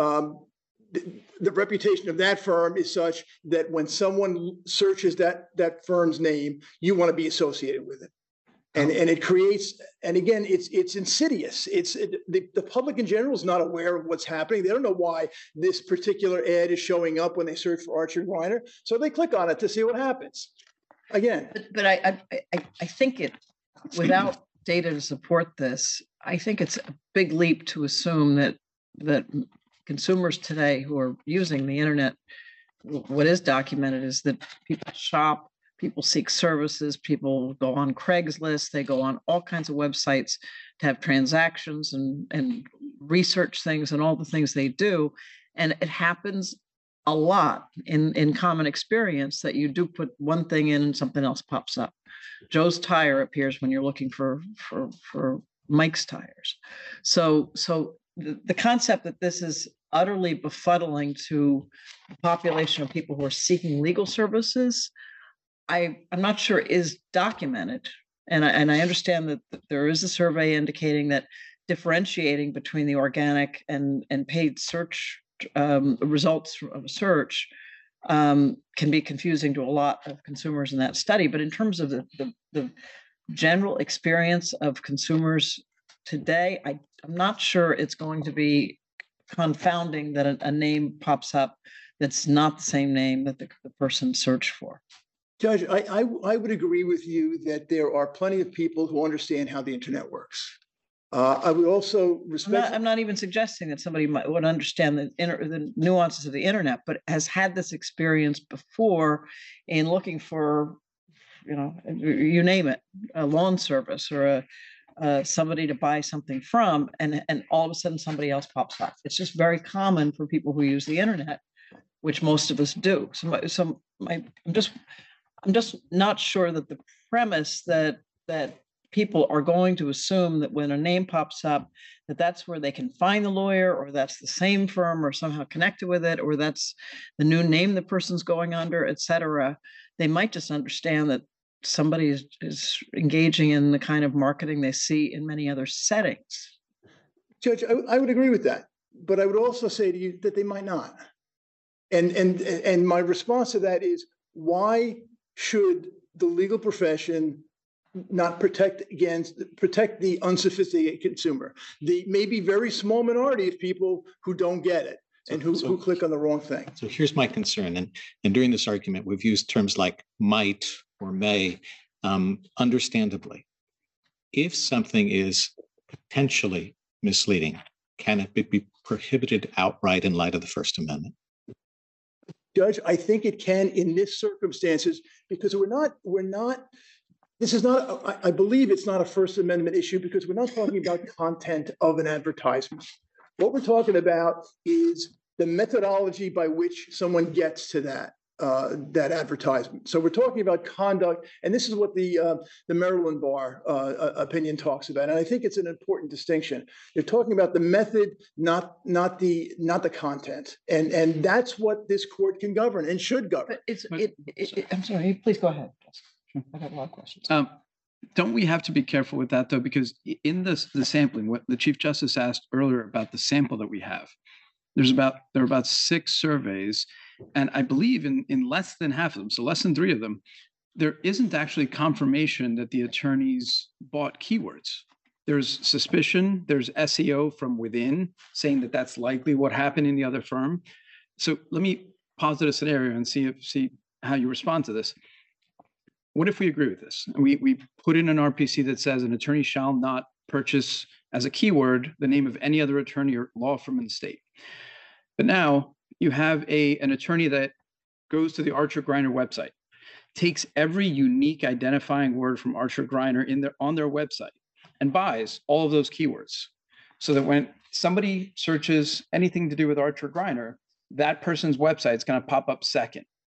the reputation of that firm is such that when someone searches that firm's name, you want to be associated with it. And it creates, and again, it's insidious. The public in general is not aware of what's happening. They don't know why this particular ad is showing up when they search for Archer and Griner. So they click on it to see what happens. Again. But I think without data to support this, I think it's a big leap to assume that consumers today who are using the internet, what is documented is that people shop, people seek services, people go on Craigslist, they go on all kinds of websites to have transactions and research things and all the things they do. And it happens a lot in common experience that you do put one thing in and something else pops up. Joe's Tire appears when you're looking for Mike's tires. So the concept that this is utterly befuddling to the population of people who are seeking legal services, I'm not sure is documented. And I understand that there is a survey indicating that differentiating between the organic and paid search results of a search can be confusing to a lot of consumers in that study. But in terms of the general experience of consumers today, I'm not sure it's going to be confounding that a name pops up that's not the same name that the person searched for. Judge, I would agree with you that there are plenty of people who understand how the internet works. I would also respect. I'm not even suggesting that somebody would understand the nuances of the internet, but has had this experience before in looking for, you name it, a lawn service or somebody to buy something from, and all of a sudden somebody else pops up. It's just very common for people who use the internet, which most of us do. I'm just not sure that the premise that people are going to assume that when a name pops up, that's where they can find the lawyer, or that's the same firm, or somehow connected with it, or that's the new name the person's going under, et cetera. They might just understand that somebody is engaging in the kind of marketing they see in many other settings. Judge, I would agree with that, but I would also say to you that they might not. And my response to that is, why should the legal profession not protect the unsophisticated consumer, the maybe very small minority of people who don't get it and who click on the wrong thing? So here's my concern, and during this argument, we've used terms like might or may, understandably. If something is potentially misleading, can it be prohibited outright in light of the First Amendment? Judge, I think it can in this circumstances, because this is not, I believe it's not a First Amendment issue, because we're not talking about content of an advertisement. What we're talking about is the methodology by which someone gets to that advertisement. So we're talking about conduct, and this is what the Maryland Bar opinion talks about. And I think it's an important distinction. They're talking about the method, not the content, and that's what this court can govern and should govern. I'm sorry. Please go ahead. I got a lot of questions. Don't we have to be careful with that, though? Because in the sampling, what the Chief Justice asked earlier about the sample that we have, there are about 6 surveys, and I believe in less than half of them, so less than 3 of them, there isn't actually confirmation that the attorneys bought keywords. There's suspicion, there's SEO from within saying that that's likely what happened in the other firm. So let me posit a scenario and see how you respond to this. What if we agree with this? And we put in an RPC that says an attorney shall not purchase as a keyword the name of any other attorney or law firm in the state. But now you have an attorney that goes to the Archer Griner website, takes every unique identifying word from Archer Griner on their website and buys all of those keywords. So that when somebody searches anything to do with Archer Griner, that person's website is going to pop up second.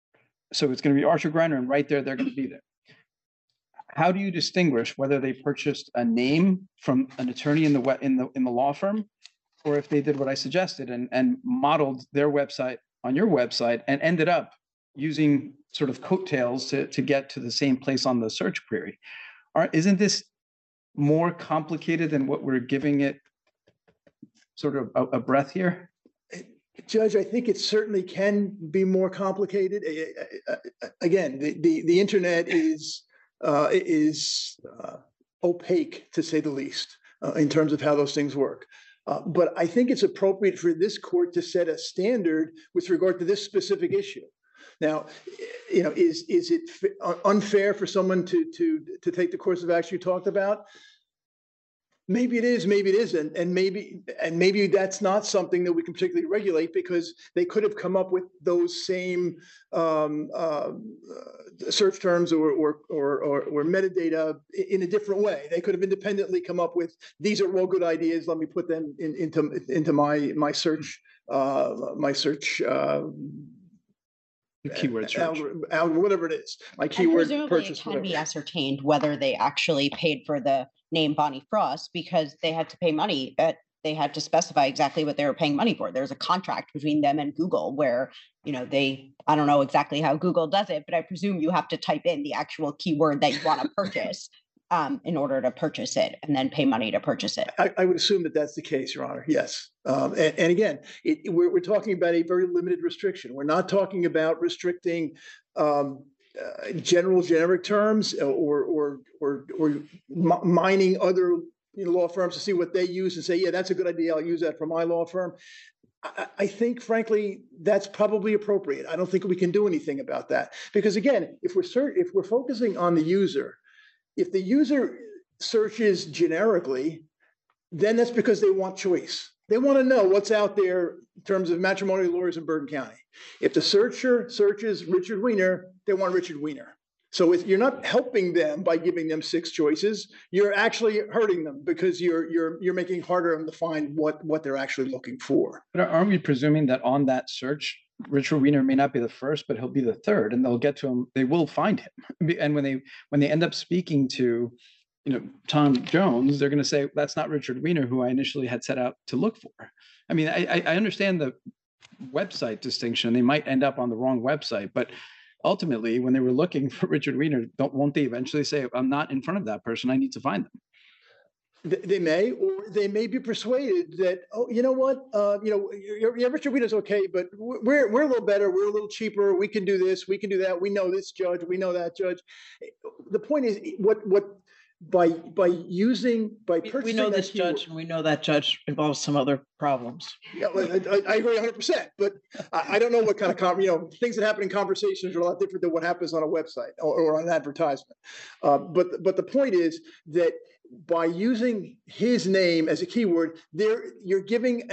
So it's going to be Archer Griner, and right there, they're going to be there. How do you distinguish whether they purchased a name from an attorney in the law firm, or if they did what I suggested and modeled their website on your website and ended up using sort of coattails to get to the same place on the search query? Isn't this more complicated than what we're giving it sort of a breath here? Judge, I think it certainly can be more complicated. Again, the internet is opaque, to say the least, in terms of how those things work. But I think it's appropriate for this court to set a standard with regard to this specific issue. Now, is it unfair for someone to take the course of action you talked about? Maybe it is, maybe it isn't, and maybe that's not something that we can particularly regulate, because they could have come up with those same search terms or metadata in a different way. They could have independently come up with, these are all good ideas, let me put them into my search Keyword search, whatever it is, my And keyword presumably purchase. it can Whatever. be ascertained whether they actually paid for the name Bonnie Frost, because they had to pay money. They had to specify exactly what they were paying money for. There's a contract between them and Google where, I don't know exactly how Google does it, but I presume you have to type in the actual keyword that you want to purchase in order to purchase it, and then pay money to purchase it. I would assume that that's the case, Your Honor. Yes. And again, we're talking about a very limited restriction. We're not talking about restricting generic terms or mining other law firms to see what they use and say, yeah, that's a good idea, I'll use that for my law firm. I think, frankly, that's probably appropriate. I don't think we can do anything about that, because again, if we're focusing on the user, if the user searches generically, then that's because they want choice. They want to know what's out there in terms of matrimonial lawyers in Bergen County. If the searcher searches Richard Weiner, they want Richard Weiner. So you're not helping them by giving them 6 choices. You're actually hurting them, because you're making it harder for them to find what they're actually looking for. But aren't we presuming that on that search, Richard Weiner may not be the first, but he'll be the third, and they'll get to him. They will find him. And when they end up speaking to, Tom Jones, they're going to say, that's not Richard Weiner, who I initially had set out to look for. I mean, I understand the website distinction. They might end up on the wrong website, but ultimately, when they were looking for Richard Weiner, won't they eventually say, I'm not in front of that person, I need to find them? They may, or they may be persuaded that, oh, you know what, Richard Weiner's okay, but we're a little better, we're a little cheaper, we can do this, we can do that, we know this judge, we know that judge. The point is, by purchasing, We know this judge, and we know that judge involves some other problems. Yeah, I agree 100%, but I don't know what kind of things that happen in conversations are a lot different than what happens on a website or on an advertisement. But the point is that by using his name as a keyword, you're giving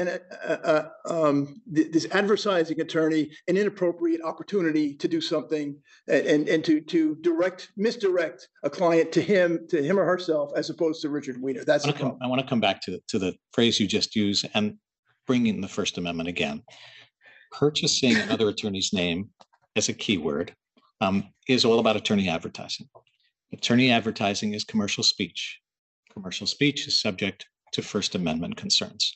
this advertising attorney an inappropriate opportunity to do something and to misdirect a client to him or herself, as opposed to Richard Weiner. That's the problem. I want to come back to the phrase you just used and bring in the First Amendment again. Purchasing another attorney's name as a keyword is all about attorney advertising. Attorney advertising is commercial speech. Commercial speech is subject to First Amendment concerns.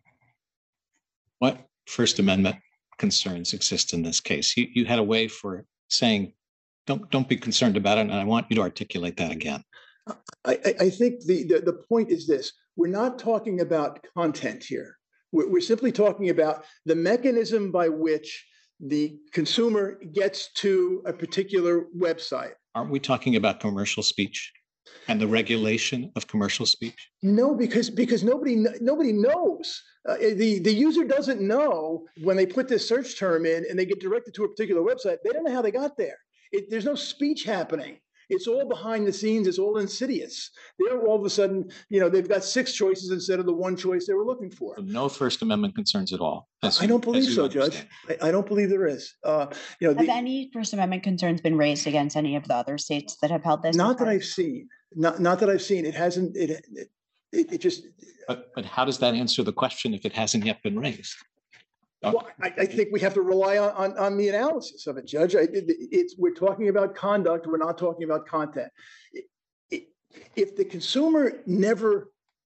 What First Amendment concerns exist in this case? You had a way for saying, don't be concerned about it, and I want you to articulate that again. I think the point is this: we're not talking about content here. We're simply talking about the mechanism by which the consumer gets to a particular website. Aren't we talking about commercial speech and the regulation of commercial speech? No, because nobody knows. The user doesn't know when they put this search term in and they get directed to a particular website. They don't know how they got there. There's no speech happening. It's all behind the scenes. It's all insidious. They're all of a sudden, they've got 6 choices instead of the 1 choice they were looking for. So no First Amendment concerns at all. I don't believe so, Judge. I don't believe there is. Have any First Amendment concerns been raised against any of the other states that have held this? Not that I've seen. Not that I've seen. It hasn't. It just. But how does that answer the question if it hasn't yet been raised? Well, I think we have to rely on the analysis of it, Judge. We're talking about conduct. We're not talking about content. If the consumer never,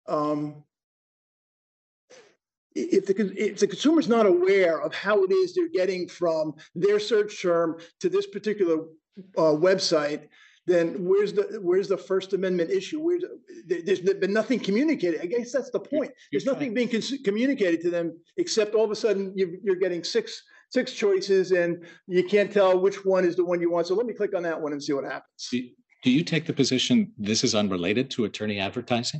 if the consumer's not aware of how it is they're getting from their search term to this particular website, then where's the First Amendment issue? There's been nothing communicated. I guess that's the point. There's nothing being communicated to them except all of a sudden you're getting six choices and you can't tell which one is the one you want. So let me click on that one and see what happens. Do you take the position this is unrelated to attorney advertising?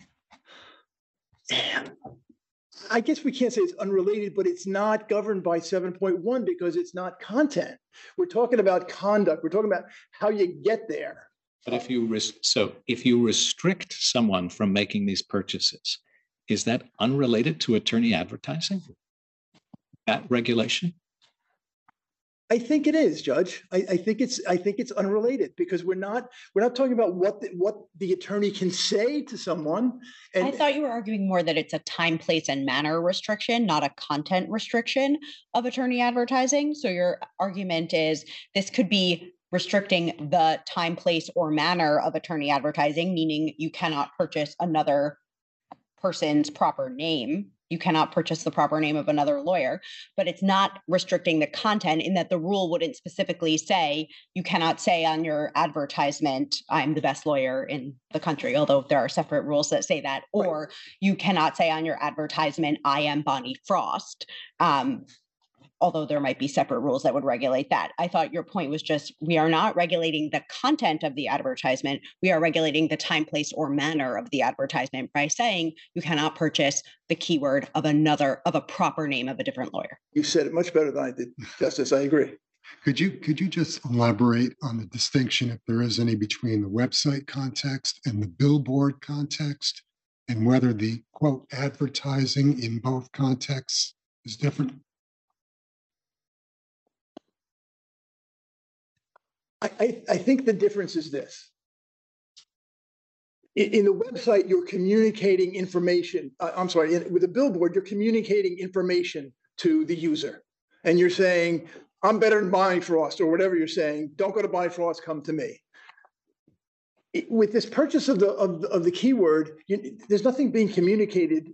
I guess we can't say it's unrelated, but it's not governed by 7.1 because it's not content. We're talking about conduct. We're talking about how you get there. But if you restrict someone from making these purchases, is that unrelated to attorney advertising? That regulation? I think it is, Judge. I think it's unrelated because we're not talking about what the attorney can say to someone. And I thought you were arguing more that it's a time, place, and manner restriction, not a content restriction of attorney advertising. So your argument is this could be restricting the time, place, or manner of attorney advertising, meaning you cannot purchase another person's proper name. You cannot purchase the proper name of another lawyer, but it's not restricting the content in that the rule wouldn't specifically say you cannot say on your advertisement, I'm the best lawyer in the country, although there are separate rules that say that, or you cannot say on your advertisement, I am Bonnie Frost. Although there might be separate rules that would regulate that. I thought your point was just, we are not regulating the content of the advertisement. We are regulating the time, place, or manner of the advertisement by saying you cannot purchase the keyword of a proper name of a different lawyer. You said it much better than I did, Justice. I agree. Could you just elaborate on the distinction, if there is any, between the website context and the billboard context, and whether the quote advertising in both contexts is different? I think the difference is this. In the website, you're communicating information. With a billboard, you're communicating information to the user. And you're saying, I'm better than Bonnie Frost, or whatever you're saying. Don't go to Bonnie Frost, come to me. With this purchase of the keyword, there's nothing being communicated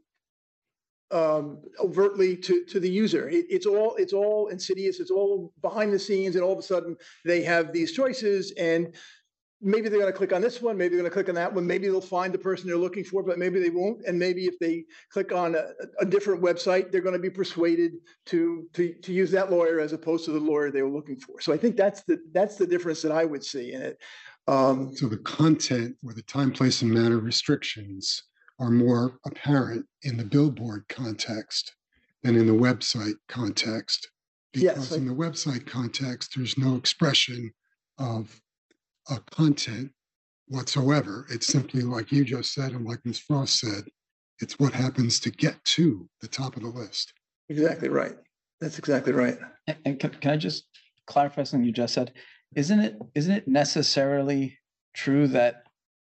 overtly to the user. It's all insidious. It's all behind the scenes, and all of a sudden they have these choices, and maybe they're going to click on this one, maybe they're going to click on that one, maybe they'll find the person they're looking for, but maybe they won't. And maybe if they click on a different website, they're going to be persuaded to use that lawyer as opposed to the lawyer they were looking for. So I think that's the difference that I would see in it. So the content or the time, place, and manner restrictions are more apparent in the billboard context than in the website context. Because in the website context, there's no expression of a content whatsoever. It's simply like you just said, and like Ms. Frost said, it's what happens to get to the top of the list. Exactly right. That's exactly right. And can I just clarify something you just said? Isn't it necessarily true that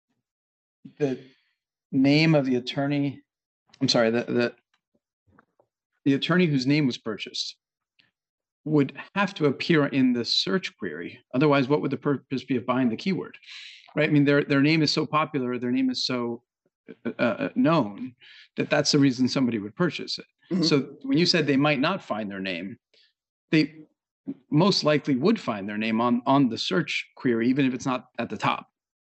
the name of the attorney, the attorney whose name was purchased would have to appear in the search query? Otherwise, what would the purpose be of buying the keyword? Right? I mean, their name is so popular, their name is so known that that's the reason somebody would purchase it. Mm-hmm. So when you said they might not find their name, they most likely would find their name on the search query, even if it's not at the top.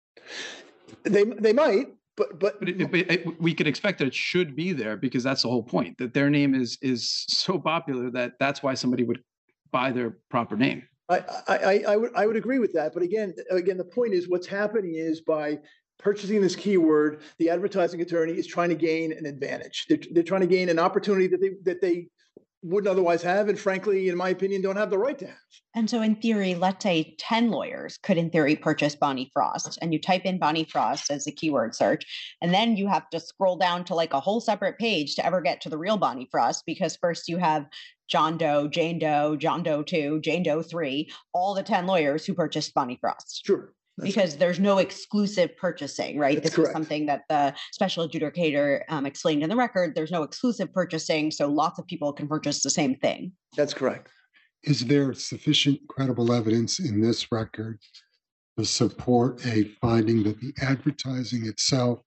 They might. But we could expect that it should be there because that's the whole point, that their name is so popular that's why somebody would buy their proper name. I would agree with that. But again, the point is what's happening is by purchasing this keyword, the advertising attorney is trying to gain an advantage. They're trying to gain an opportunity that they wouldn't otherwise have, and frankly, in my opinion, don't have the right to have. And so in theory, let's say 10 lawyers could in theory purchase Bonnie Frost, and you type in Bonnie Frost as a keyword search, and then you have to scroll down to like a whole separate page to ever get to the real Bonnie Frost, because first you have John Doe, Jane Doe, John Doe 2, Jane Doe 3, all the 10 lawyers who purchased Bonnie Frost. Sure. because there's no exclusive purchasing, right? That's This was correct. something that the special adjudicator explained in the record. There's no exclusive purchasing, so lots of people can purchase the same thing. That's correct. Is there sufficient credible evidence in this record to support a finding that the advertising itself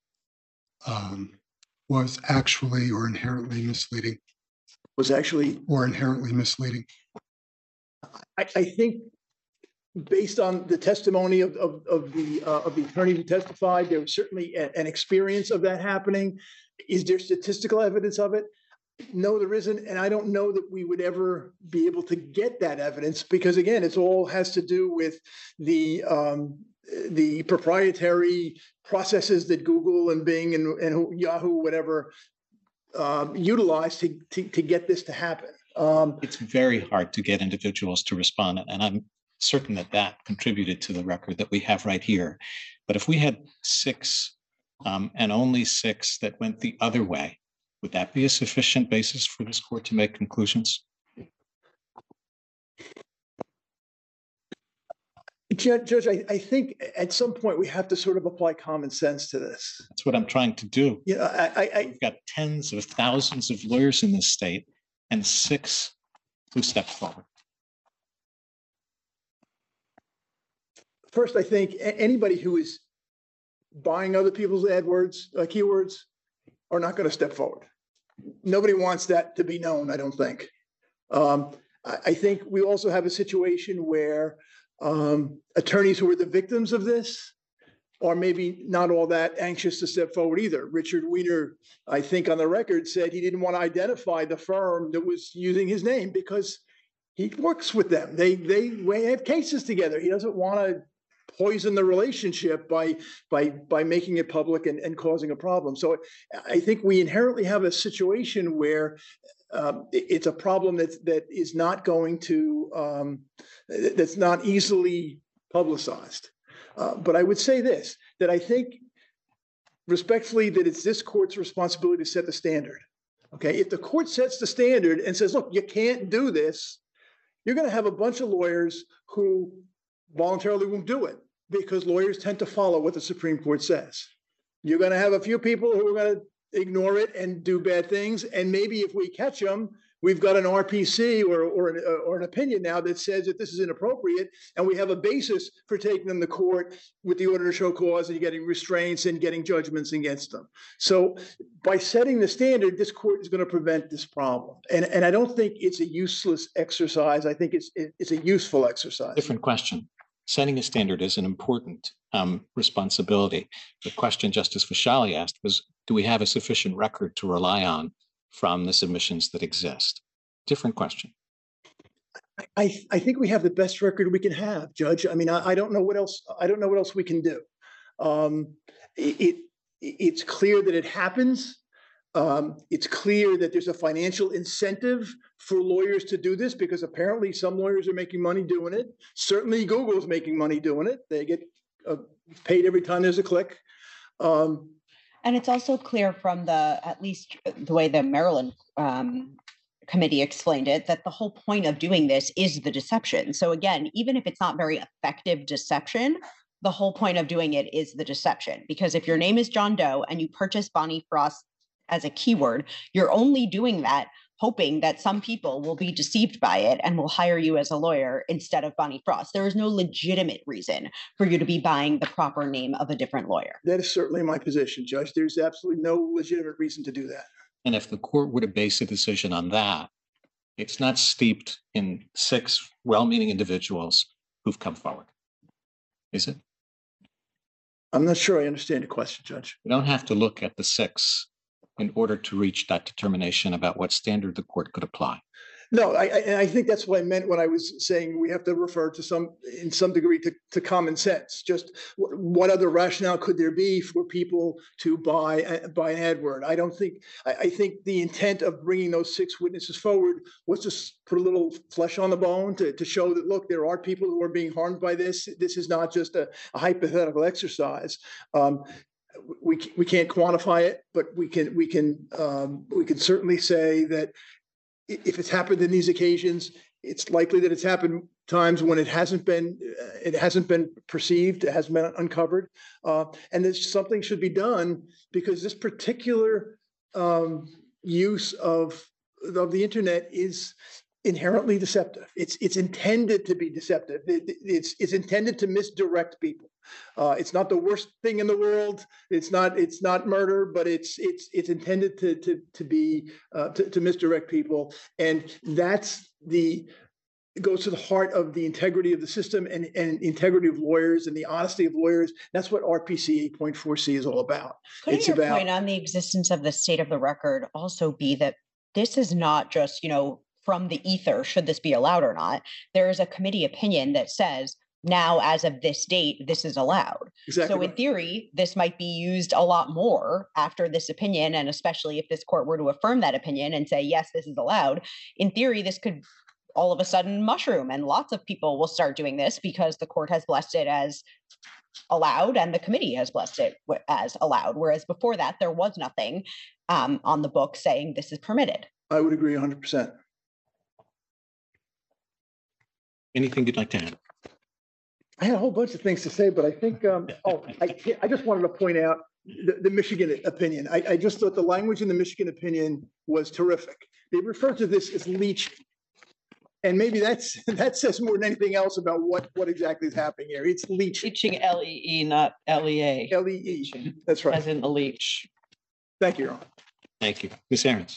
was actually or inherently misleading? Was actually, Or inherently misleading? I think, based on the testimony of the attorney who testified, there was certainly an experience of that happening. Is there statistical evidence of it? No, there isn't, and I don't know that we would ever be able to get that evidence because, again, it all has to do with the proprietary processes that Google and Bing and Yahoo, whatever, utilize to get this to happen. It's very hard to get individuals to respond, and I'm certain that that contributed to the record that we have right here. But if we had 6 and only 6 that went the other way, would that be a sufficient basis for this court to make conclusions? Judge, I think at some point we have to sort of apply common sense to this. That's what I'm trying to do. Yeah, We've got tens of thousands of lawyers in this state and 6 who stepped forward. First, I think anybody who is buying other people's AdWords, keywords, are not going to step forward. Nobody wants that to be known, I don't think. I think we also have a situation where attorneys who are the victims of this are maybe not all that anxious to step forward either. Richard Weiner, I think on the record, said he didn't want to identify the firm that was using his name because he works with them. They have cases together. He doesn't want to poison the relationship by making it public and causing a problem. So I think we inherently have a situation where it's a problem that is not going to that's not easily publicized. But I would say this, that I think respectfully that it's this court's responsibility to set the standard. Okay, if the court sets the standard and says, look, you can't do this, you're going to have a bunch of lawyers who voluntarily won't do it because lawyers tend to follow what the Supreme Court says. You're going to have a few people who are going to ignore it and do bad things. And maybe if we catch them, we've got an RPC or an opinion now that says that this is inappropriate, and we have a basis for taking them to court with the order to show cause and getting restraints and getting judgments against them. So by setting the standard, this court is going to prevent this problem. And I don't think it's a useless exercise. I think it's a useful exercise. Different question. Setting a standard is an important responsibility. The question Justice Vishali asked was, do we have a sufficient record to rely on from the submissions that exist? Different question. I think we have the best record we can have, Judge. I mean, I don't know what else. I don't know what else we can do. It's clear that it happens. It's clear that there's a financial incentive for lawyers to do this because apparently some lawyers are making money doing it. Certainly Google's making money doing it. They get paid every time there's a click. And it's also clear from at least the way the Maryland committee explained it, that the whole point of doing this is the deception. So again, even if it's not very effective deception, the whole point of doing it is the deception. Because if your name is John Doe and you purchase Bonnie Frost as a keyword, you're only doing that hoping that some people will be deceived by it and will hire you as a lawyer instead of Bonnie Frost. There is no legitimate reason for you to be buying the proper name of a different lawyer. That is certainly my position, Judge. There's absolutely no legitimate reason to do that. And if the court were to base a decision on that, it's not steeped in 6 well-meaning individuals who've come forward, is it? I'm not sure I understand the question, Judge. We don't have to look at the 6 in order to reach that determination about what standard the court could apply. No, I think that's what I meant when I was saying we have to refer to in some degree to common sense. Just what other rationale could there be for people to buy an AdWord? I think the intent of bringing those 6 witnesses forward was to put a little flesh on the bone to show that, look, there are people who are being harmed by this. This is not just a hypothetical exercise. We can't quantify it, but we can certainly say that if it's happened in these occasions, It's likely that it's happened times when it hasn't been perceived, it hasn't been uncovered, and there's something should be done because this particular use of the internet is inherently deceptive. It's intended to be deceptive. It's intended to misdirect people. It's not the worst thing in the world. It's not murder, but it's intended to misdirect people, and it goes to the heart of the integrity of the system and integrity of lawyers and the honesty of lawyers. That's what RPC 8.4C is all about. Couldn't your point on the existence of the state of the record also be that this is not just, from the ether, should this be allowed or not? There is a committee opinion that says, now, as of this date, this is allowed. Exactly. So in theory, this might be used a lot more after this opinion, and especially if this court were to affirm that opinion and say, yes, this is allowed. In theory, this could all of a sudden mushroom, and lots of people will start doing this because the court has blessed it as allowed and the committee has blessed it as allowed. Whereas before that, there was nothing on the book saying this is permitted. I would agree 100%. Anything you'd like to add? I had a whole bunch of things to say, but I think, I just wanted to point out the Michigan opinion. I just thought the language in the Michigan opinion was terrific. They refer to this as leeching. And maybe that says more than anything else about what exactly is happening here. It's leeching. Leeching, L-E-E, not L-E-A. L-E-E, that's right. As in the leech. Thank you, Your Honor. Thank you. Ms. Ahrens.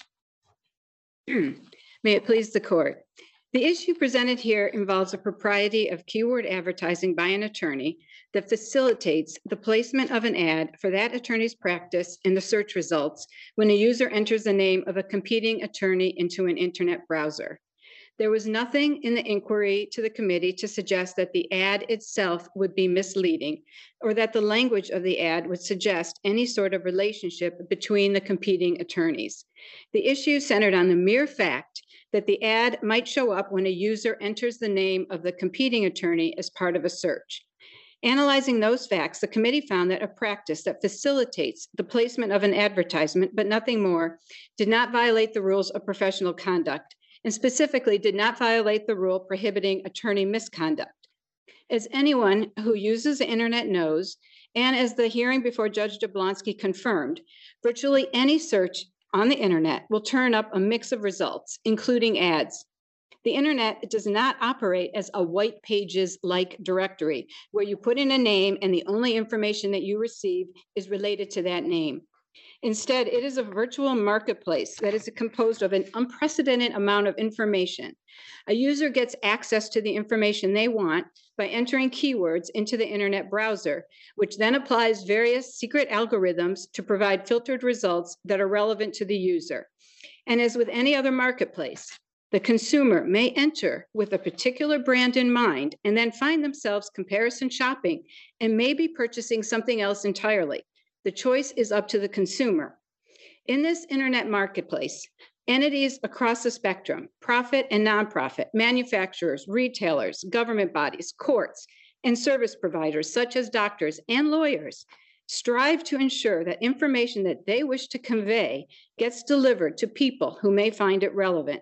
May it please the court. The issue presented here involves the propriety of keyword advertising by an attorney that facilitates the placement of an ad for that attorney's practice in the search results when a user enters the name of a competing attorney into an internet browser. There was nothing in the inquiry to the committee to suggest that the ad itself would be misleading or that the language of the ad would suggest any sort of relationship between the competing attorneys. The issue centered on the mere fact that the ad might show up when a user enters the name of the competing attorney as part of a search. Analyzing those facts, the committee found that a practice that facilitates the placement of an advertisement, but nothing more, did not violate the rules of professional conduct, and specifically did not violate the rule prohibiting attorney misconduct. As anyone who uses the internet knows, and as the hearing before Judge Jablonski confirmed, virtually any search on the internet will turn up a mix of results, including ads. The internet does not operate as a white pages-like directory where you put in a name and the only information that you receive is related to that name. Instead, it is a virtual marketplace that is composed of an unprecedented amount of information. A user gets access to the information they want by entering keywords into the internet browser, which then applies various secret algorithms to provide filtered results that are relevant to the user. And as with any other marketplace, the consumer may enter with a particular brand in mind and then find themselves comparison shopping and maybe purchasing something else entirely. The choice is up to the consumer. In this internet marketplace, entities across the spectrum, profit and nonprofit, manufacturers, retailers, government bodies, courts, and service providers such as doctors and lawyers strive to ensure that information that they wish to convey gets delivered to people who may find it relevant.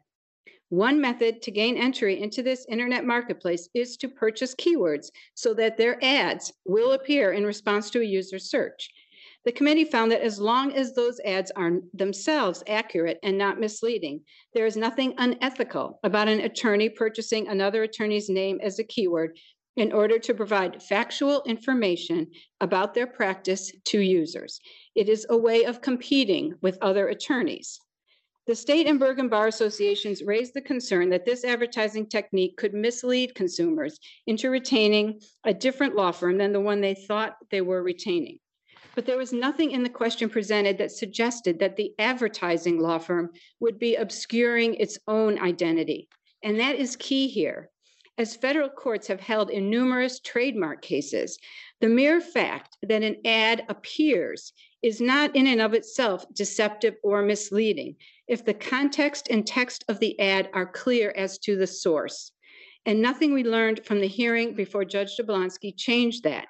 One method to gain entry into this internet marketplace is to purchase keywords so that their ads will appear in response to a user's search. The committee found that as long as those ads are themselves accurate and not misleading, there is nothing unethical about an attorney purchasing another attorney's name as a keyword in order to provide factual information about their practice to users. It is a way of competing with other attorneys. The state and Bergen Bar Associations raised the concern that this advertising technique could mislead consumers into retaining a different law firm than the one they thought they were retaining. But there was nothing in the question presented that suggested that the advertising law firm would be obscuring its own identity. And that is key here. As federal courts have held in numerous trademark cases, the mere fact that an ad appears is not in and of itself deceptive or misleading if the context and text of the ad are clear as to the source. And nothing we learned from the hearing before Judge Jablonski changed that.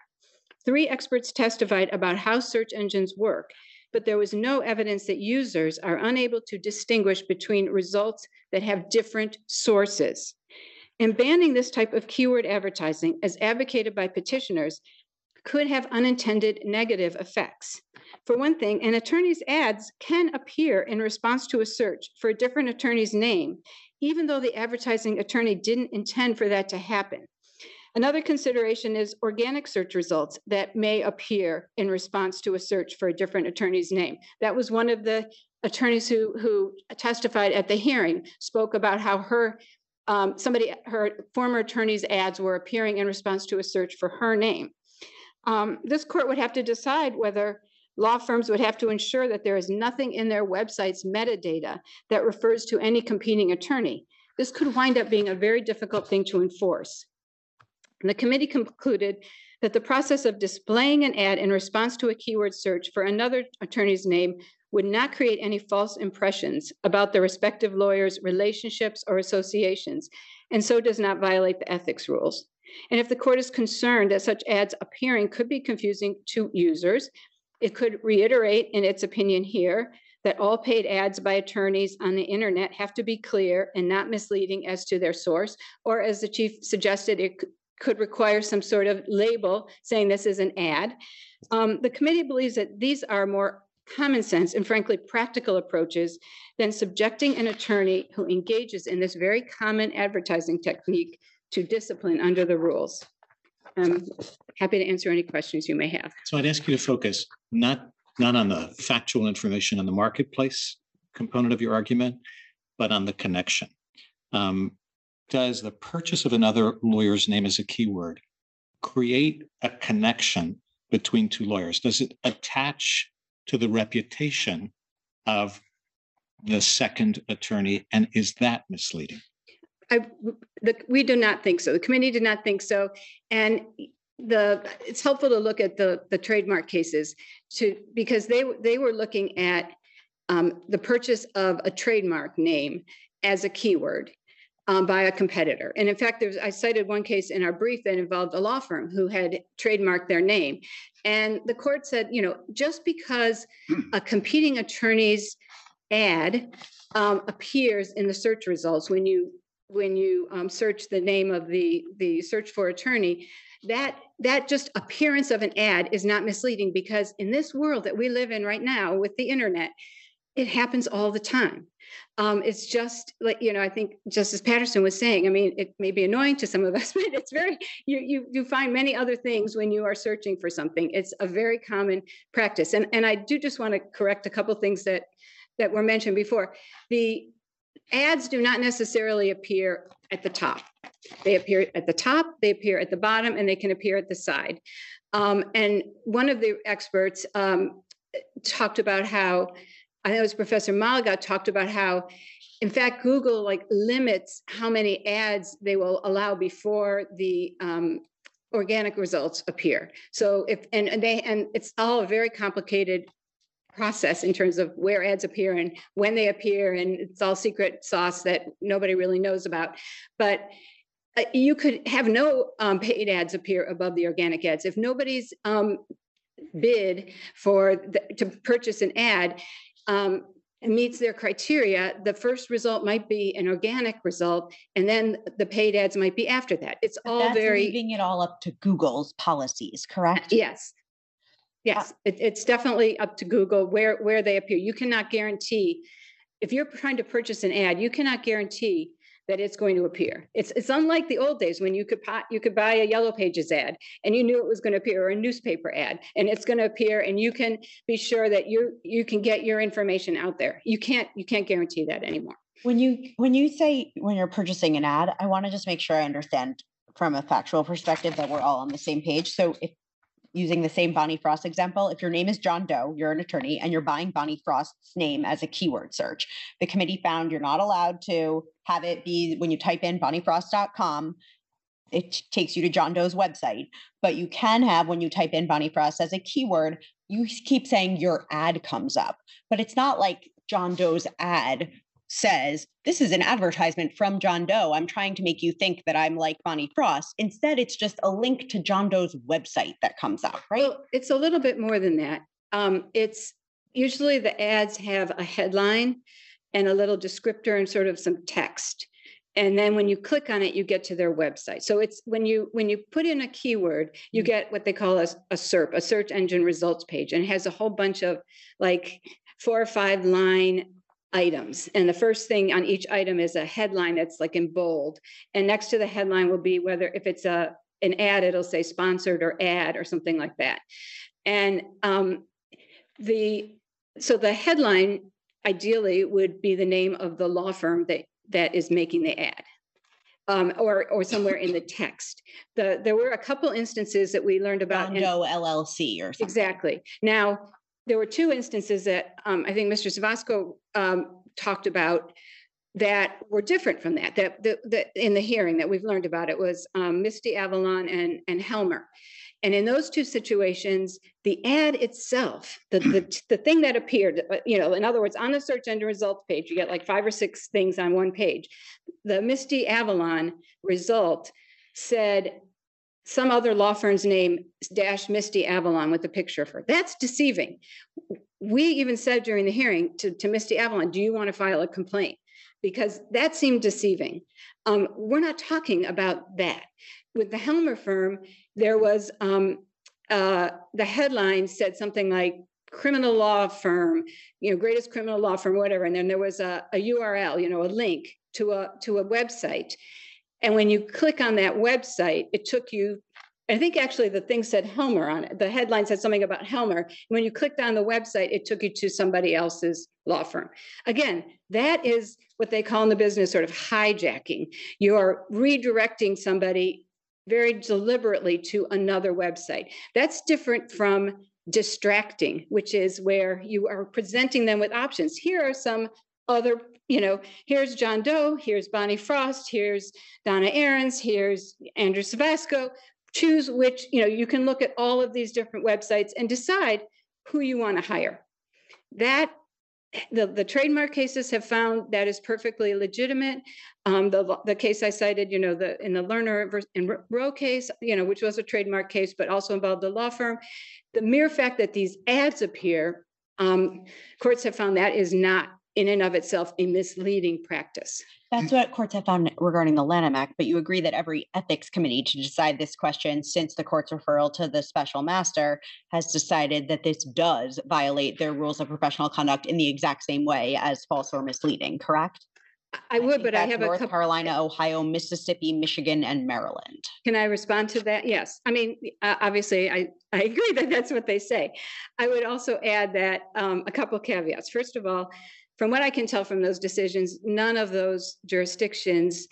3 experts testified about how search engines work, but there was no evidence that users are unable to distinguish between results that have different sources. And banning this type of keyword advertising, as advocated by petitioners, could have unintended negative effects. For one thing, an attorney's ads can appear in response to a search for a different attorney's name, even though the advertising attorney didn't intend for that to happen. Another consideration is organic search results that may appear in response to a search for a different attorney's name. That was one of the attorneys who testified at the hearing, spoke about how her former attorney's ads were appearing in response to a search for her name. This court would have to decide whether law firms would have to ensure that there is nothing in their website's metadata that refers to any competing attorney. This could wind up being a very difficult thing to enforce. And the committee concluded that the process of displaying an ad in response to a keyword search for another attorney's name would not create any false impressions about the respective lawyers' relationships or associations, and so does not violate the ethics rules. And if the court is concerned that such ads appearing could be confusing to users, it could reiterate in its opinion here that all paid ads by attorneys on the internet have to be clear and not misleading as to their source, or as the chief suggested, it could require some sort of label saying this is an ad. The committee believes that these are more common sense and frankly practical approaches than subjecting an attorney who engages in this very common advertising technique to discipline under the rules. I'm happy to answer any questions you may have. So I'd ask you to focus not on the factual information on the marketplace component of your argument, but on the connection. Does the purchase of another lawyer's name as a keyword create a connection between two lawyers? Does it attach to the reputation of the second attorney, and is that misleading? We do not think so. The committee did not think so. And it's helpful to look at the trademark cases because they were looking at the purchase of a trademark name as a keyword by a competitor. And in fact, I cited one case in our brief that involved a law firm who had trademarked their name. And the court said, just because a competing attorney's ad appears in the search results when you search the name of the search for attorney, that just appearance of an ad is not misleading, because in this world that we live in right now with the internet, it happens all the time. It's just like, I think Justice Patterson was saying, it may be annoying to some of us, but it's very, you find many other things when you are searching for something. It's a very common practice. And I do just want to correct a couple things that were mentioned before. The ads do not necessarily appear at the top. They appear at the top, they appear at the bottom, and they can appear at the side. And one of the experts talked about how, I think it was Professor Malaga, talked about how, in fact, Google limits how many ads they will allow before the organic results appear. So and it's all a very complicated process in terms of where ads appear and when they appear, and it's all secret sauce that nobody really knows about. But you could have no paid ads appear above the organic ads. If nobody's bid to purchase an ad meets their criteria, the first result might be an organic result, and then the paid ads might be after that. It's all that's leaving it all up to Google's policies, correct? Yes. Yes, it's definitely up to Google where they appear. You cannot guarantee, if you're trying to purchase an ad, you cannot guarantee that it's going to appear. It's unlike the old days when you could buy a Yellow Pages ad and you knew it was going to appear, or a newspaper ad, and it's going to appear, and you can be sure that you can get your information out there. You can't guarantee that anymore. When you say when you're purchasing an ad, I want to just make sure I understand from a factual perspective that we're all on the same page. So if using the same Bonnie Frost example, if your name is John Doe, you're an attorney, and you're buying Bonnie Frost's name as a keyword search, the committee found you're not allowed to have it be, when you type in bonniefrost.com, it takes you to John Doe's website. But you can have, when you type in Bonnie Frost as a keyword, you keep saying your ad comes up. But it's not like John Doe's ad says, this is an advertisement from John Doe. I'm trying to make you think that I'm like Bonnie Frost. Instead, it's just a link to John Doe's website that comes up, right? Well, it's a little bit more than that. It's usually the ads have a headline and a little descriptor and sort of some text. And then when you click on it, you get to their website. So it's when you put in a keyword, you get what they call a SERP, a search engine results page, and it has a whole bunch of like 4 or 5 line items. And the first thing on each item is a headline that's like in bold. And next to the headline will be whether if it's an ad, it'll say sponsored or ad or something like that. And so the headline ideally would be the name of the law firm that is making the ad, or somewhere in the text. There were a couple instances that we learned about. John Doe LLC or something. Exactly. Now, there were 2 instances that I think Mr. Savasco talked about that were different from that in the hearing that we've learned about. It was Misty Avalon and Helmer. And in those 2 situations, the ad itself, the thing that appeared, in other words, on the search engine results page, you get like 5 or 6 things on one page. The Misty Avalon result said some other law firm's name -- Misty Avalon with a picture of her. That's deceiving. We even said during the hearing to Misty Avalon, do you want to file a complaint? Because that seemed deceiving. We're not talking about that. With the Helmer firm, there was the headline said something like criminal law firm, greatest criminal law firm, whatever. And then there was a URL, a link to a website. And when you click on that website, it took you, I think actually the thing said Helmer on it. The headline said something about Helmer. When you clicked on the website, it took you to somebody else's law firm. Again, that is what they call in the business sort of hijacking. You're redirecting somebody very deliberately to another website. That's different from distracting, which is where you are presenting them with options. Here are some other, here's John Doe, here's Bonnie Frost, here's Donna Ahrens, here's Andrew Savasco. Choose which, you can look at all of these different websites and decide who you want to hire. That the trademark cases have found that is perfectly legitimate. The case I cited, in the Lerner and Rowe case, which was a trademark case, but also involved a law firm. The mere fact that these ads appear, courts have found that is not in and of itself a misleading practice. That's what courts have found regarding the Lanham Act, but you agree that every ethics committee to decide this question since the court's referral to the special master has decided that this does violate their rules of professional conduct in the exact same way as false or misleading, correct? I would, but I have North Carolina, Ohio, Mississippi, Michigan, and Maryland. Can I respond to that? Yes. I mean, obviously, I agree that that's what they say. I would also add that a couple of caveats. First of all, from what I can tell from those decisions, none of those jurisdictions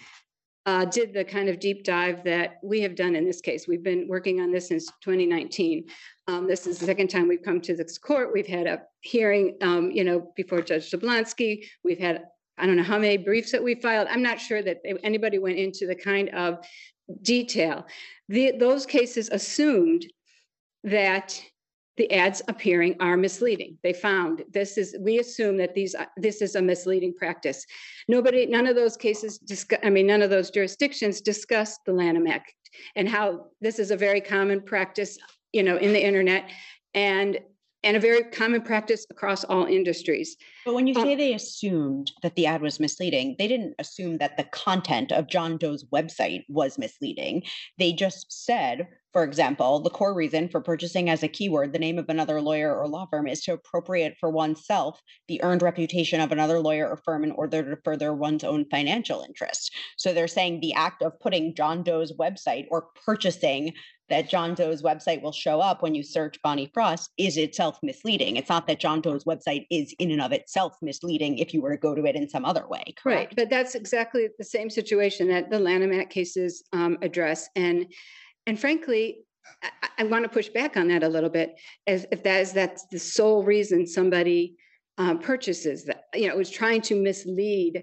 did the kind of deep dive that we have done in this case. We've been working on this since 2019. This is the second time we've come to this court. We've had a hearing, before Judge Jablonski. We've had, I don't know how many briefs that we filed. I'm not sure that anybody went into the kind of detail. Those cases assumed that the ads appearing are misleading. They found we assume that this is a misleading practice. None of those cases, none of those jurisdictions discussed the Lanham Act and how this is a very common practice, in the internet and a very common practice across all industries. But when you say they assumed that the ad was misleading, they didn't assume that the content of John Doe's website was misleading. They just said, for example, the core reason for purchasing as a keyword the name of another lawyer or law firm is to appropriate for oneself the earned reputation of another lawyer or firm in order to further one's own financial interests. So they're saying the act of putting John Doe's website or purchasing that John Doe's website will show up when you search Bonnie Frost is itself misleading. It's not that John Doe's website is in and of itself misleading if you were to go to it in some other way, correct? Right, but that's exactly the same situation that the Lanham Act cases address. And frankly, I want to push back on that a little bit, as if that's the sole reason somebody purchases that, is trying to mislead